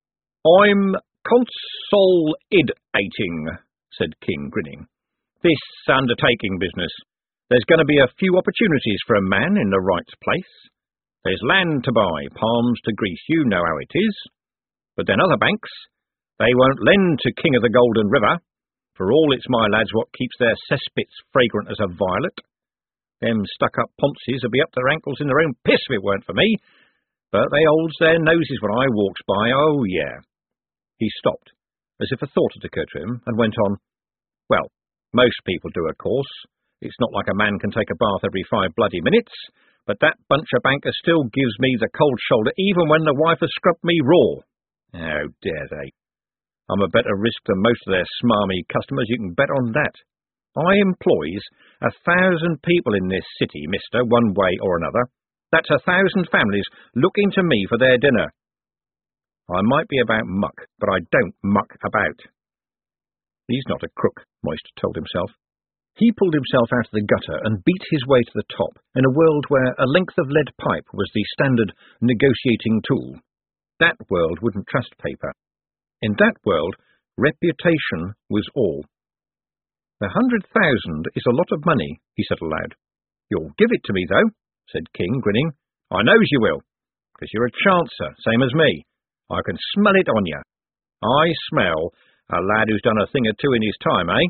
"I'm consolidating," said King, grinning. "This undertaking business. There's going to be a few opportunities for a man in the right place. There's land to buy, palms to grease, you know how it is. But then other banks, they won't lend to King of the Golden River, for all it's my lads what keeps their cesspits fragrant as a violet. Them stuck-up ponces would be up their ankles in their own piss if it weren't for me, but they holds their noses when I walks by, oh yeah." He stopped, as if a thought had occurred to him, and went on, "Well, most people do, of course. It's not like a man can take a bath every five bloody minutes, but that bunch of bankers still gives me the cold shoulder even when the wife has scrubbed me raw. How dare they? I'm a better risk than most of their smarmy customers, you can bet on that. I employs a thousand people in this city, mister, one way or another. That's a thousand families looking to me for their dinner. I might be about muck, but I don't muck about." "He's not a crook," Moist told himself. He pulled himself out of the gutter and beat his way to the top in a world where a length of lead pipe was the standard negotiating tool. That world wouldn't trust paper. In that world, reputation was all. A hundred thousand is a lot of money, he said aloud. You'll give it to me, though, said King, grinning. I knows you will, because you're a chancer, same as me. I can smell it on you. I smell a lad who's done a thing or two in his time, eh?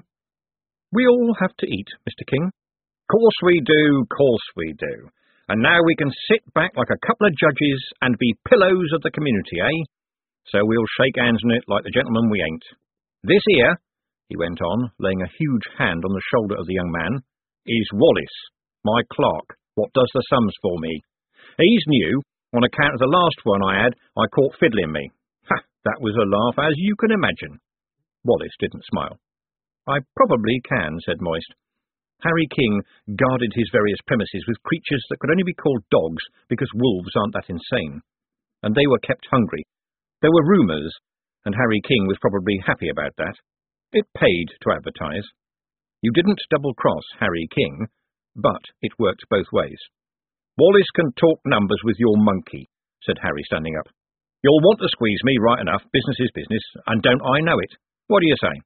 We all have to eat, Mister King. Course we do, course we do. And now we can sit back like a couple of judges and be pillows of the community, eh? So we'll shake hands on it like the gentlemen we ain't. This here, he went on, laying a huge hand on the shoulder of the young man, is Wallace, my clerk, what does the sums for me. He's new, on account of the last one I had, I caught fiddling me. Ha, that was a laugh, as you can imagine. Wallace didn't smile. I probably can, said Moist. Harry King guarded his various premises with creatures that could only be called dogs because wolves aren't that insane. And they were kept hungry. There were rumours, and Harry King was probably happy about that. It paid to advertise. You didn't double-cross Harry King, but it worked both ways. Wallace can talk numbers with your monkey, said Harry, standing up. You'll want to squeeze me right enough, business is business, and don't I know it? What do you say?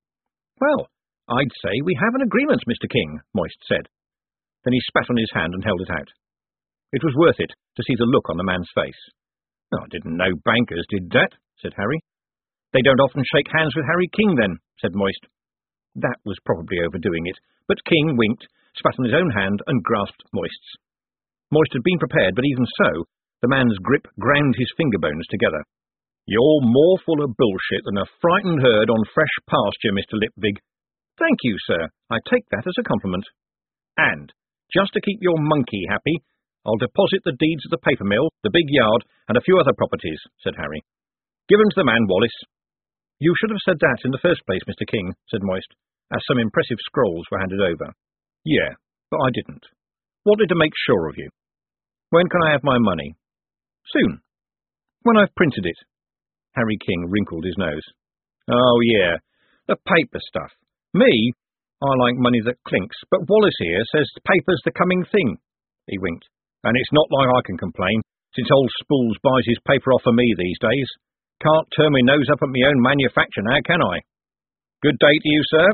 Well, I'd say we have an agreement, Mister King, Moist said. Then he spat on his hand and held it out. It was worth it to see the look on the man's face. Oh, I didn't know bankers did that, said Harry. They don't often shake hands with Harry King, then, said Moist. That was probably overdoing it, but King winked, spat on his own hand, and grasped Moist's. Moist had been prepared, but even so, the man's grip ground his finger bones together. You're more full of bullshit than a frightened herd on fresh pasture, Mister Lipvig. Thank you, sir. I take that as a compliment. And, just to keep your monkey happy, I'll deposit the deeds of the paper mill, the big yard, and a few other properties, said Harry. Give 'em to the man, Wallace. You should have said that in the first place, Mister King, said Moist, as some impressive scrolls were handed over. Yeah, but I didn't. Wanted to make sure of you. When can I have my money? Soon. When I've printed it. Harry King wrinkled his nose. Oh, yeah, the paper stuff. Me, I like money that clinks, but Wallace here says paper's the coming thing. He winked. And it's not like I can complain, since old Spools buys his paper off of me these days. Can't turn my nose up at my own manufacture now, can I? Good day to you, sir.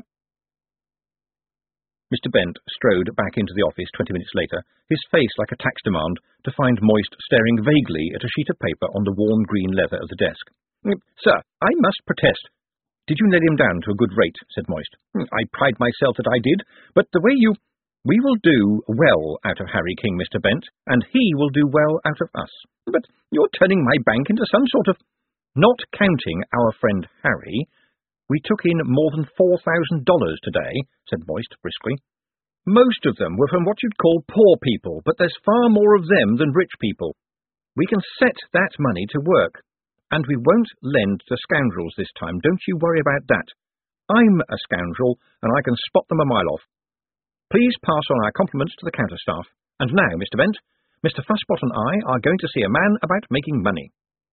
Mister Bent strode back into the office twenty minutes later, his face like a tax demand, to find Moist staring vaguely at a sheet of paper on the worn green leather of the desk. Sir, I must protest. Did you nail him down to a good rate? Said Moist. I pride myself that I did, but the way you... We will do well out of Harry King, Mister Bent, and he will do well out of us. But you're turning my bank into some sort of... Not counting our friend Harry, we took in more than four thousand dollars today, said Moist briskly. Most of them were from what you'd call poor people, but there's far more of them than rich people. We can set that money to work. And we won't lend to scoundrels this time, don't you worry about that. I'm a scoundrel, and I can spot them a mile off. Please pass on our compliments to the counter staff. And now, Mister Bent, Mister Fussbot and I are going to see a man about making money.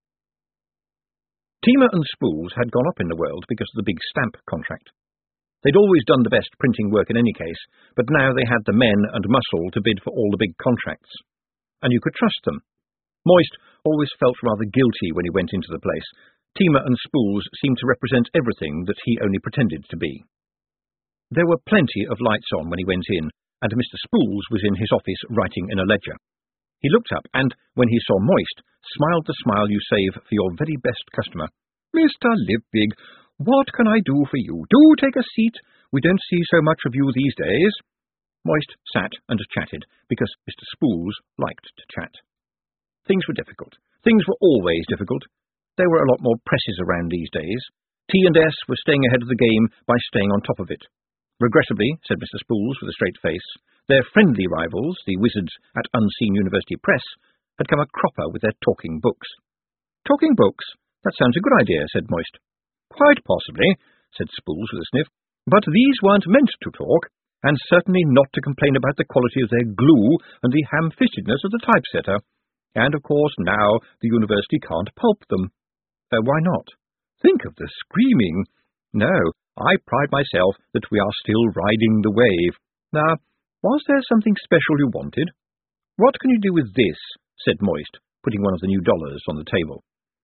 Teamer and Spools had gone up in the world because of the big stamp contract. They'd always done the best printing work in any case, but now they had the men and muscle to bid for all the big contracts. And you could trust them. Moist always felt rather guilty when he went into the place. Teamer and Spools seemed to represent everything that he only pretended to be. There were plenty of lights on when he went in, and Mister Spools was in his office writing in a ledger. He looked up, and, when he saw Moist, smiled the smile you save for your very best customer. Mister Lipvig, what can I do for you? Do take a seat. We don't see so much of you these days. Moist sat and chatted, because Mister Spools liked to chat. Things were difficult. Things were always difficult. There were a lot more presses around these days. T and S were staying ahead of the game by staying on top of it. Regrettably, said Mister Spools with a straight face, their friendly rivals, the wizards at Unseen University Press, had come a cropper with their talking books. Talking books? That sounds a good idea, said Moist. Quite possibly, said Spools with a sniff, but these weren't meant to talk, and certainly not to complain about the quality of their glue and the ham-fistedness of the typesetter. And, of course, now the university can't pulp them. Uh, why not? Think of the screaming. No, I pride myself that we are still riding the wave. Now, was there something special you wanted? What can you do with this? Said Moist, putting one of the new dollars on the table.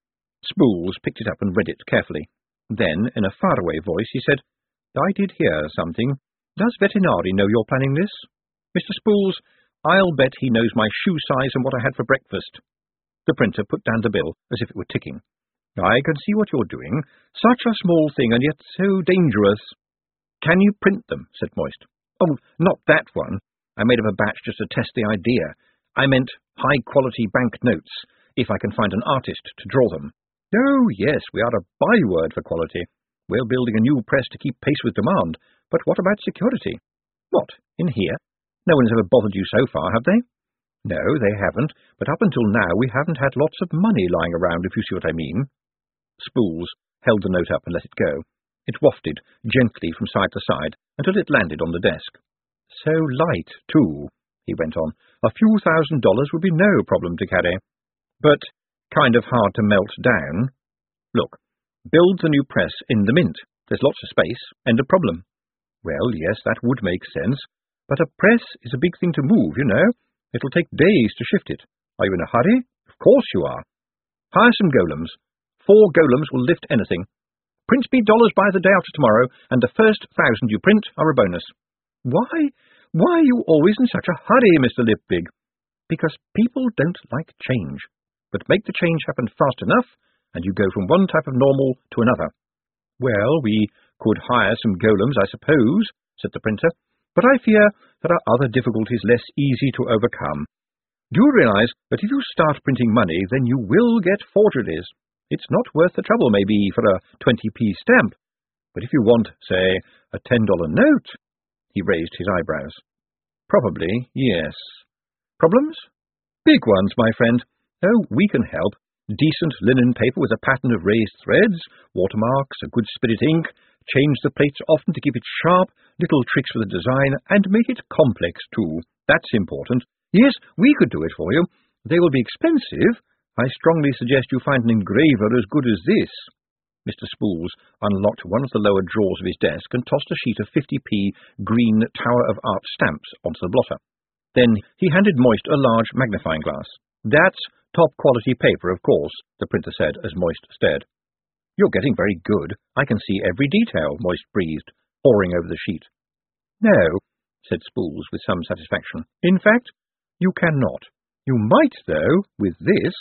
Spools picked it up and read it carefully. Then, in a faraway voice, he said, I did hear something. Does Vetinari know you're planning this? Mister Spools, I'll bet he knows my shoe size and what I had for breakfast. The printer put down the bill as if it were ticking. I can see what you're doing. Such a small thing and yet so dangerous. Can you print them? Said Moist. Oh, not that one. I made up a batch just to test the idea. I meant high-quality bank notes, if I can find an artist to draw them. Oh, yes, we are a byword for quality. We're building a new press to keep pace with demand. But what about security? What, in here? No one has ever bothered you so far, have they? No, they haven't, but up until now we haven't had lots of money lying around, if you see what I mean. Spools held the note up and let it go. It wafted gently from side to side until it landed on the desk. So light, too, he went on. A few thousand dollars would be no problem to carry. But kind of hard to melt down. Look, build the new press in the Mint. There's lots of space. End of problem. Well, yes, that would make sense. But a press is a big thing to move, you know. It'll take days to shift it. Are you in a hurry? Of course you are. Hire some golems. Four golems will lift anything. Print me dollars by the day after tomorrow, and the first thousand you print are a bonus. Why? Why are you always in such a hurry, Mister Lipwig? Because people don't like change. But make the change happen fast enough, and you go from one type of normal to another. Well, we could hire some golems, I suppose, said the printer, but I fear there are other difficulties less easy to overcome. Do you realize that if you start printing money, then you will get forgeries? It's not worth the trouble, maybe, for a twenty p stamp. But if you want, say, a ten dollar note... He raised his eyebrows. Probably, yes. Problems? Big ones, my friend. Oh, we can help. Decent linen paper with a pattern of raised threads, watermarks, a good spirit ink, change the plates often to keep it sharp, little tricks for the design, and make it complex, too. That's important. Yes, we could do it for you. They will be expensive. I strongly suggest you find an engraver as good as this. Mister Spools unlocked one of the lower drawers of his desk and tossed a sheet of fifty p green Tower of Art stamps onto the blotter. Then he handed Moist a large magnifying glass. That's top-quality paper, of course, the printer said as Moist stared. You're getting very good. I can see every detail, Moist breathed, poring over the sheet. No, said Spools with some satisfaction. In fact, you cannot. You might, though, with this.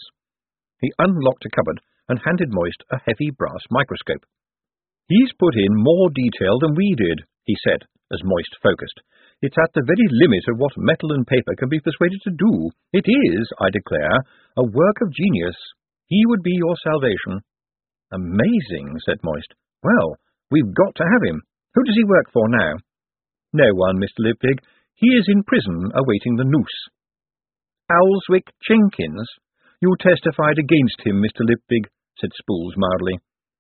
He unlocked a cupboard and handed Moist a heavy brass microscope. He's put in more detail than we did, he said, as Moist focused. It's at the very limit of what metal and paper can be persuaded to do. It is, I declare, a work of genius. He would be your salvation. Amazing, said Moist. Well, we've got to have him. Who does he work for now? No one, Mister Lipwig. He is in prison awaiting the noose. Owlswick Jenkins? You testified against him, Mister Lipwig, said Spools mildly.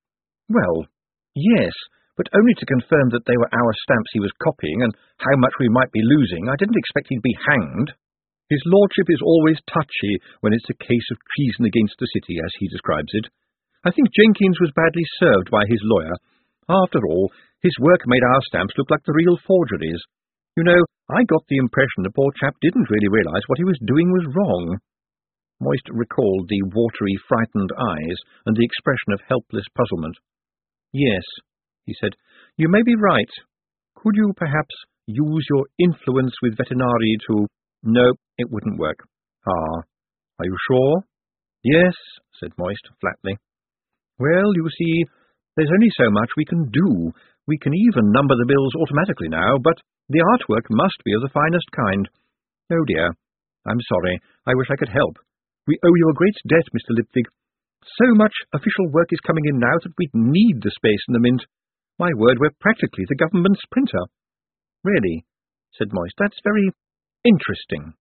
Well, yes, but only to confirm that they were our stamps he was copying and how much we might be losing. I didn't expect he'd be hanged. His lordship is always touchy when it's a case of treason against the city, as he describes it. I think Jenkins was badly served by his lawyer. After all, his work made our stamps look like the real forgeries. You know, I got the impression the poor chap didn't really realize what he was doing was wrong. Moist recalled the watery, frightened eyes and the expression of helpless puzzlement. Yes, he said, you may be right. Could you perhaps use your influence with Vetinari to... No, it wouldn't work. Ah, are you sure? Yes, said Moist flatly. Well, you see, there's only so much we can do. We can even number the bills automatically now, but the artwork must be of the finest kind. Oh dear, I'm sorry. I wish I could help. We owe you a great debt, Mister Lipwig. So much official work is coming in now that we'd need the space in the Mint. My word, we're practically the government's printer. Really, said Moist, that's very interesting.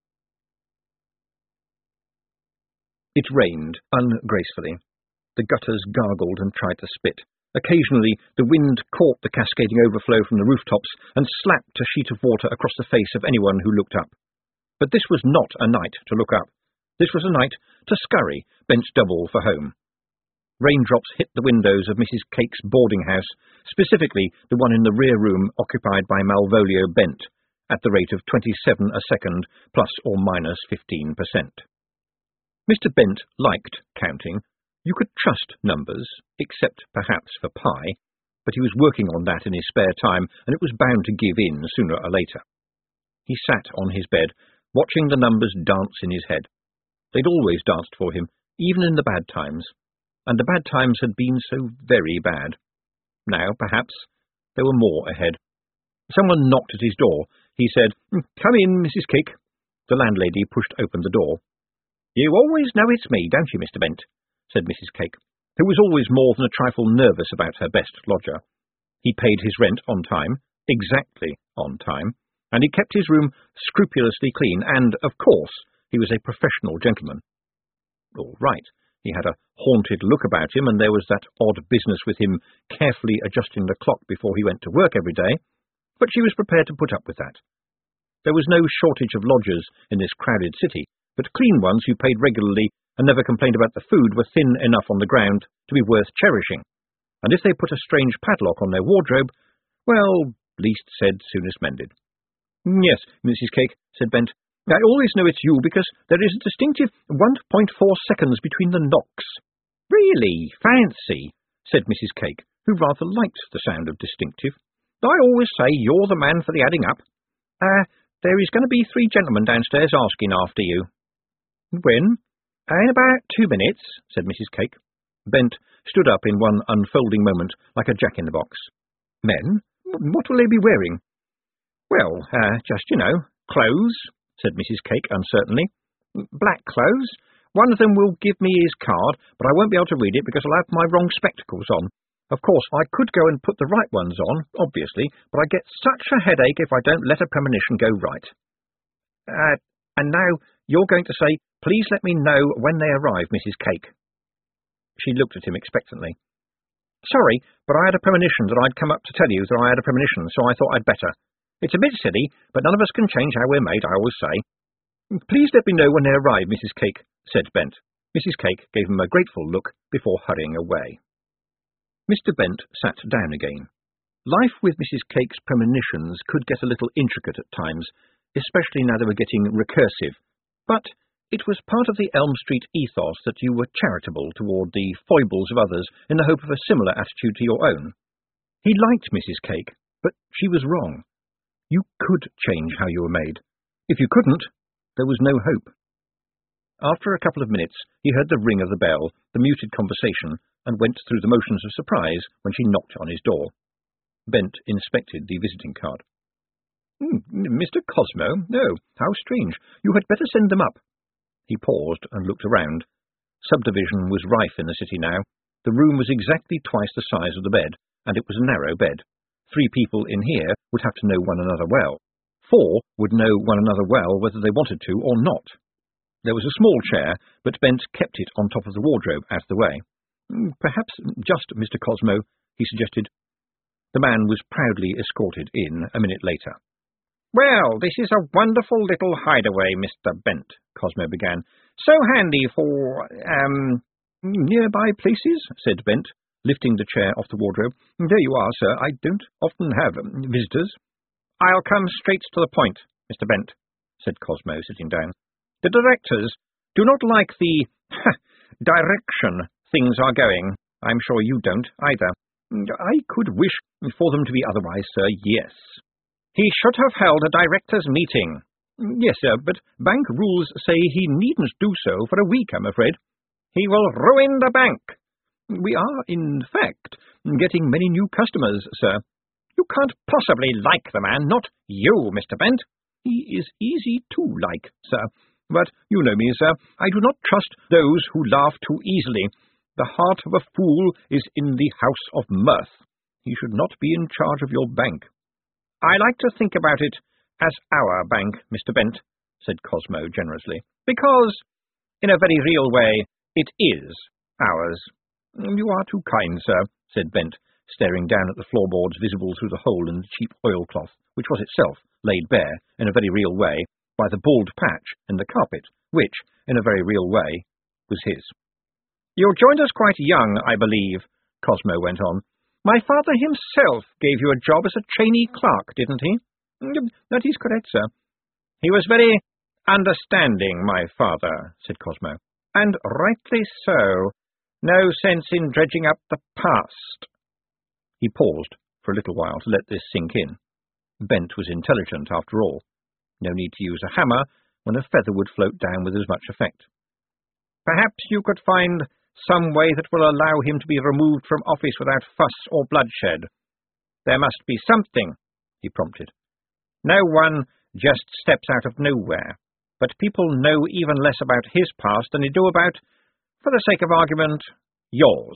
It rained ungracefully. The gutters gargled and tried to spit. Occasionally, the wind caught the cascading overflow from the rooftops and slapped a sheet of water across the face of anyone who looked up. But this was not a night to look up. This was a night to scurry, bent double for home. Raindrops hit the windows of Missus Cake's boarding house, specifically the one in the rear room occupied by Malvolio Bent, at the rate of twenty-seven a second, plus or minus fifteen percent. Mister Bent liked counting. You could trust numbers, except perhaps for pi, but he was working on that in his spare time, and it was bound to give in sooner or later. He sat on his bed, watching the numbers dance in his head. They'd always danced for him, even in the bad times, and the bad times had been so very bad. Now, perhaps, there were more ahead. Someone knocked at his door. He said, "Come in, Missus Cake." The landlady pushed open the door. "You always know it's me, don't you, Mister Bent?" said Missus Cake, who was always more than a trifle nervous about her best lodger. He paid his rent on time, exactly on time, and he kept his room scrupulously clean, and, of course, he was a professional gentleman. All right, he had a haunted look about him, and there was that odd business with him carefully adjusting the clock before he went to work every day, but she was prepared to put up with that. There was no shortage of lodgers in this crowded city, but clean ones who paid regularly and never complained about the food were thin enough on the ground to be worth cherishing, and if they put a strange padlock on their wardrobe, well, least said, soonest mended. "Yes, Missus Cake," said Bent. "I always know it's you because there is a distinctive one point four seconds between the knocks." "Really? Fancy," said Missus Cake, who rather liked the sound of distinctive. "I always say you're the man for the adding up. Ah, uh, there is going to be three gentlemen downstairs asking after you." "When?" "In about two minutes," said Missus Cake. Bent stood up in one unfolding moment, like a jack-in-the-box. "Men? What will they be wearing?" "Well, uh, just, you know, clothes," said Missus Cake uncertainly. "Black clothes. One of them will give me his card, but I won't be able to read it because I'll have my wrong spectacles on. Of course, I could go and put the right ones on, obviously, but I get such a headache if I don't let a premonition go right. Uh, and now you're going to say, 'Please let me know when they arrive, Missus Cake.'" She looked at him expectantly. "Sorry, but I had a premonition that I'd come up to tell you that I had a premonition, so I thought I'd better. It's a bit silly, but none of us can change how we're made, I always say." "Please let me know when they arrive, Missus Cake," said Bent. Missus Cake gave him a grateful look before hurrying away. Mister Bent sat down again. Life with Missus Cake's premonitions could get a little intricate at times, especially now they were getting recursive, but it was part of the Elm Street ethos that you were charitable toward the foibles of others in the hope of a similar attitude to your own. He liked Missus Cake, but she was wrong. You could change how you were made. If you couldn't, there was no hope. After a couple of minutes, he heard the ring of the bell, the muted conversation, and went through the motions of surprise when she knocked on his door. Bent inspected the visiting card. Mm, "Mister Cosmo? No, how strange. You had better send them up." He paused and looked around. Subdivision was rife in the city now. The room was exactly twice the size of the bed, and it was a narrow bed. Three people in here would have to know one another well. Four would know one another well whether they wanted to or not. There was a small chair, but Bent kept it on top of the wardrobe out of the way. "Perhaps just Mister Cosmo," he suggested. The man was proudly escorted in a minute later. "Well, this is a wonderful little hideaway, Mister Bent," Cosmo began. "So handy for, um... "Nearby places," said Bent, lifting the chair off the wardrobe. "There you are, sir. I don't often have um, visitors." "I'll come straight to the point, Mister Bent," said Cosmo, sitting down. "The directors do not like the ha, direction things are going. I'm sure you don't, either." "I could wish for them to be otherwise, sir, yes." "He should have held a directors' meeting." "Yes, sir, but bank rules say he needn't do so for a week, I'm afraid." "He will ruin the bank." "We are, in fact, getting many new customers, sir." "You can't possibly like the man, not you, Mister Bent." "He is easy to like, sir. But you know me, sir. I do not trust those who laugh too easily. The heart of a fool is in the house of mirth. He should not be in charge of your bank." "I like to think about it as our bank, Mister Bent," said Cosmo generously, "because, in a very real way, it is ours." "You are too kind, sir," said Bent, staring down at the floorboards visible through the hole in the cheap oilcloth, which was itself laid bare, in a very real way, by the bald patch in the carpet, which, in a very real way, was his. You joined us quite young, I believe, Cosmo went on. My father himself gave you a job as a trainee clerk, didn't he? That is correct, sir. He was very understanding, my father, said Cosmo. And rightly so. No sense in dredging up the past. He paused for a little while to let this sink in. Bent was intelligent, after all. No need to use a hammer when a feather would float down with as much effect. Perhaps you could find some way that will allow him to be removed from office without fuss or bloodshed. There must be something, he prompted. No one just steps out of nowhere, but people know even less about his past than they do about, for the sake of argument, yours.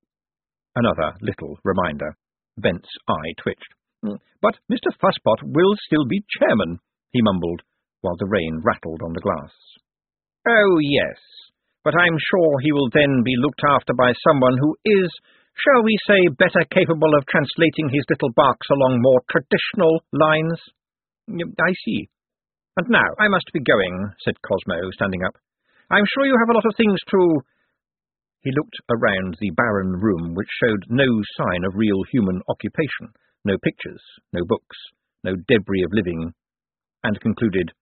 Another little reminder. Bent's eye twitched. But Mister Fusspot will still be chairman, he mumbled, while the rain rattled on the glass. Oh, yes, but I'm sure he will then be looked after by someone who is, shall we say, better capable of translating his little barks along more traditional lines. I see. And now I must be going, said Cosmo, standing up. I'm sure you have a lot of things to... He looked around the barren room, which showed no sign of real human occupation, no pictures, no books, no debris of living, and concluded,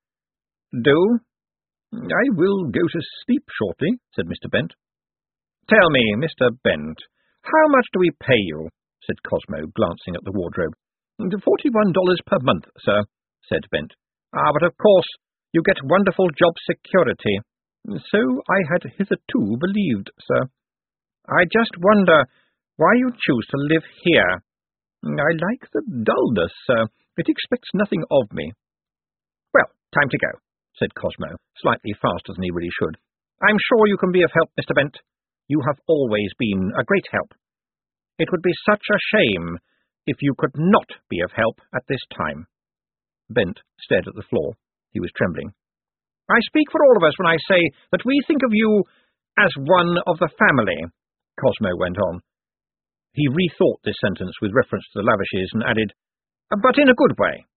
Do? I will go to sleep shortly, said Mister Bent. Tell me, Mister Bent, how much do we pay you? Said Cosmo, glancing at the wardrobe. Forty-one dollars per month, sir, said Bent. Ah, but of course you get wonderful job security. So I had hitherto believed, sir. I just wonder why you choose to live here. I like the dullness, sir. It expects nothing of me. Well, time to go, said Cosmo, slightly faster than he really should. I'm sure you can be of help, Mister Bent. You have always been a great help. It would be such a shame if you could not be of help at this time. Bent stared at the floor. He was trembling. I speak for all of us when I say that we think of you as one of the family, Cosmo went on. He rethought this sentence with reference to the lavishes and added, but in a good way.